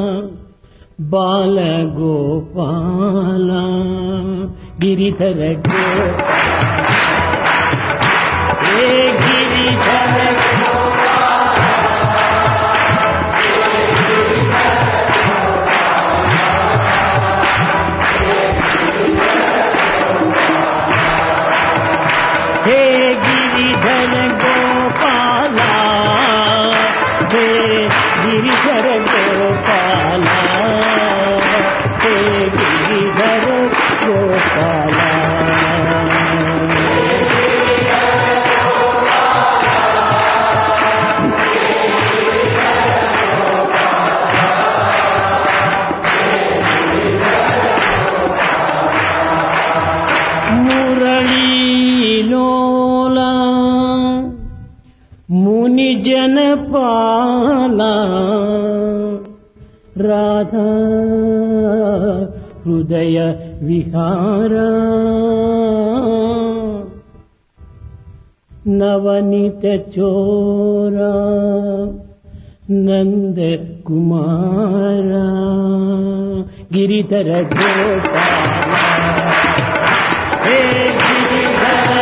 Speaker 7: బాలగోపాల గిరిధర గిరిధర హే గిరిధర గోపాల హే గిరిధర గోపాల హే గిరిధర గోపాల. ముని జనపాల రాధా హృదయ విహార నవనీత చోర నంద కుమార గిరిధర గోపాల. హే గిరిధర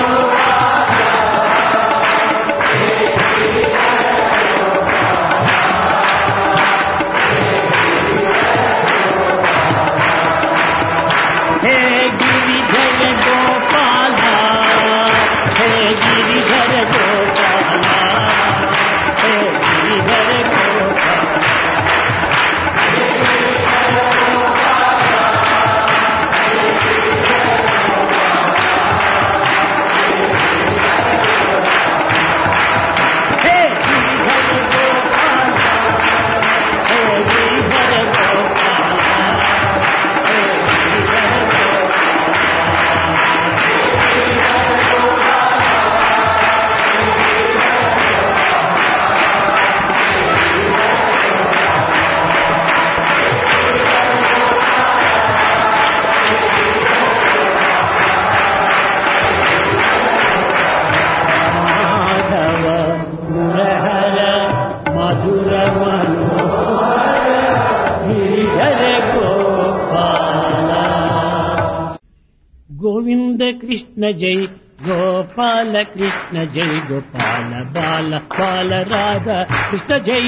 Speaker 7: గోవింద కృష్ణ జై గోపాల కృష్ణ జై గోపాల బాల బాల రాధా కృష్ణ జై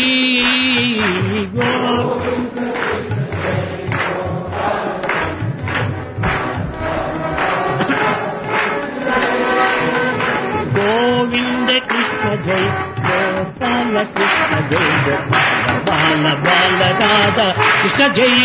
Speaker 7: గోవింద కృష్ణ జై గోపాల కృష్ణ జై గోపాల బాల బాల రాధా కృష్ణ జై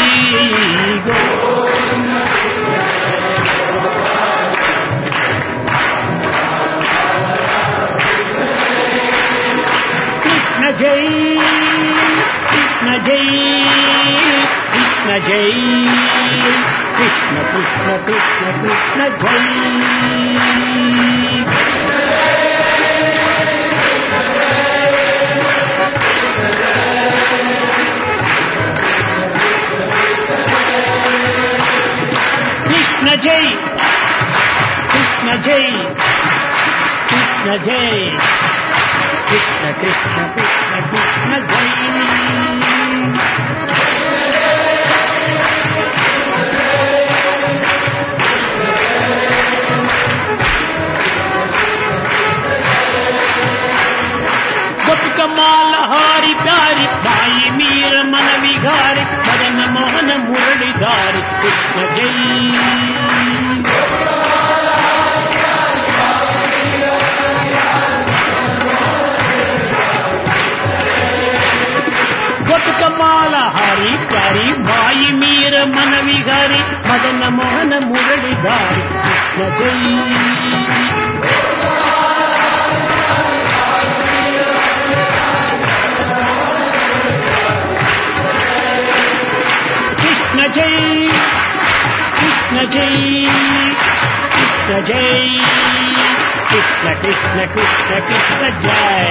Speaker 7: జై కృష్ణ జై కృష్ణ జై కృష్ణ కృష్ణ కృష్ణ కృష్ణ జై. కృష్ణ జై కృష్ణ జై కృష్ణ జై కృష్ణ కృష్ణ కృష్ణ కృష్ణ జై. గోపికమాల హారి ప్యారి భాయి మీర మన విహారి మదన మోహన మురళిధారి కృష్ణ జై. గోపికమాల హారి ప్యారి భాయి మీర మన విహారి మదన మోహన మురళిధారి విహారి కృష్ణ జై. కృష్ణ జై కృష్ణ జై కృష్ణ జై కృష్ణ కృష్ణ కృష్ణ కృష్ణ జై.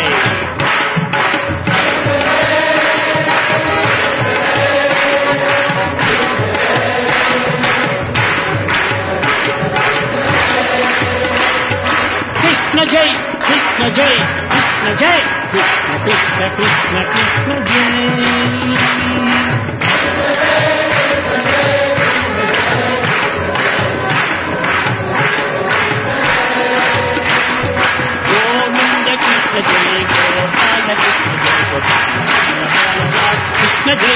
Speaker 7: కృష్ణ జై కృష్ణ జై కృష్ణ జై కృష్ణ కృష్ణ కృష్ణ కృష్ణ జై. గోవింద కృష్ణ జై గోపాల కృష్ణ జై గోపాల కృష్ణ జై.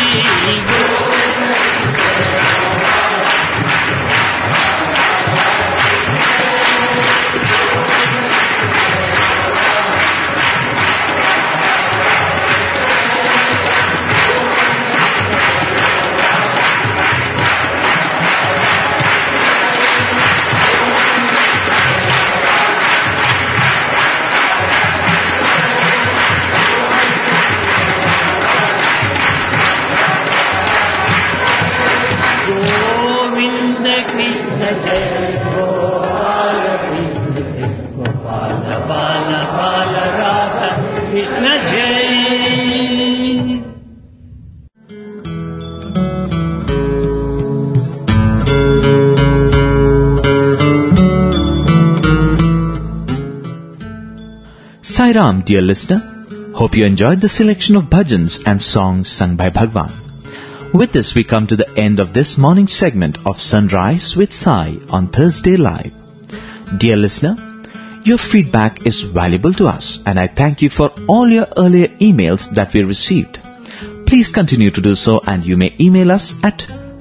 Speaker 3: Sai Ram, dear listener. Hope you enjoyed the selection of bhajans and songs sung by Bhagwan. With this, we come to the end of this morning segment of Sunrise with Sai on Thursday Live. Dear listener, your feedback is valuable to us, and I thank you for all your earlier emails that we received. Please continue to do so, and you may email us at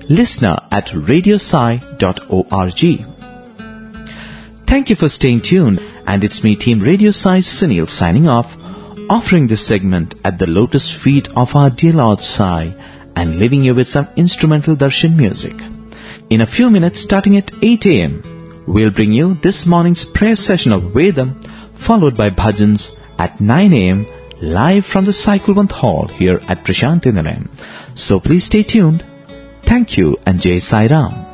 Speaker 3: listener@radiosai.org. Thank you for staying tuned, and it's me, Team Radio Sai Sunil, signing off, offering this segment at the lotus feet of our dear Lord Sai, and leaving you with some instrumental darshan music. In a few minutes, starting at 8 a.m., we'll bring you this morning's prayer session of Vedam, followed by bhajans at 9 a.m., live from the Sai Kulwant Hall here at Prashanthi Nilayam. So please stay tuned. Thank you, and Jai Sai Ram.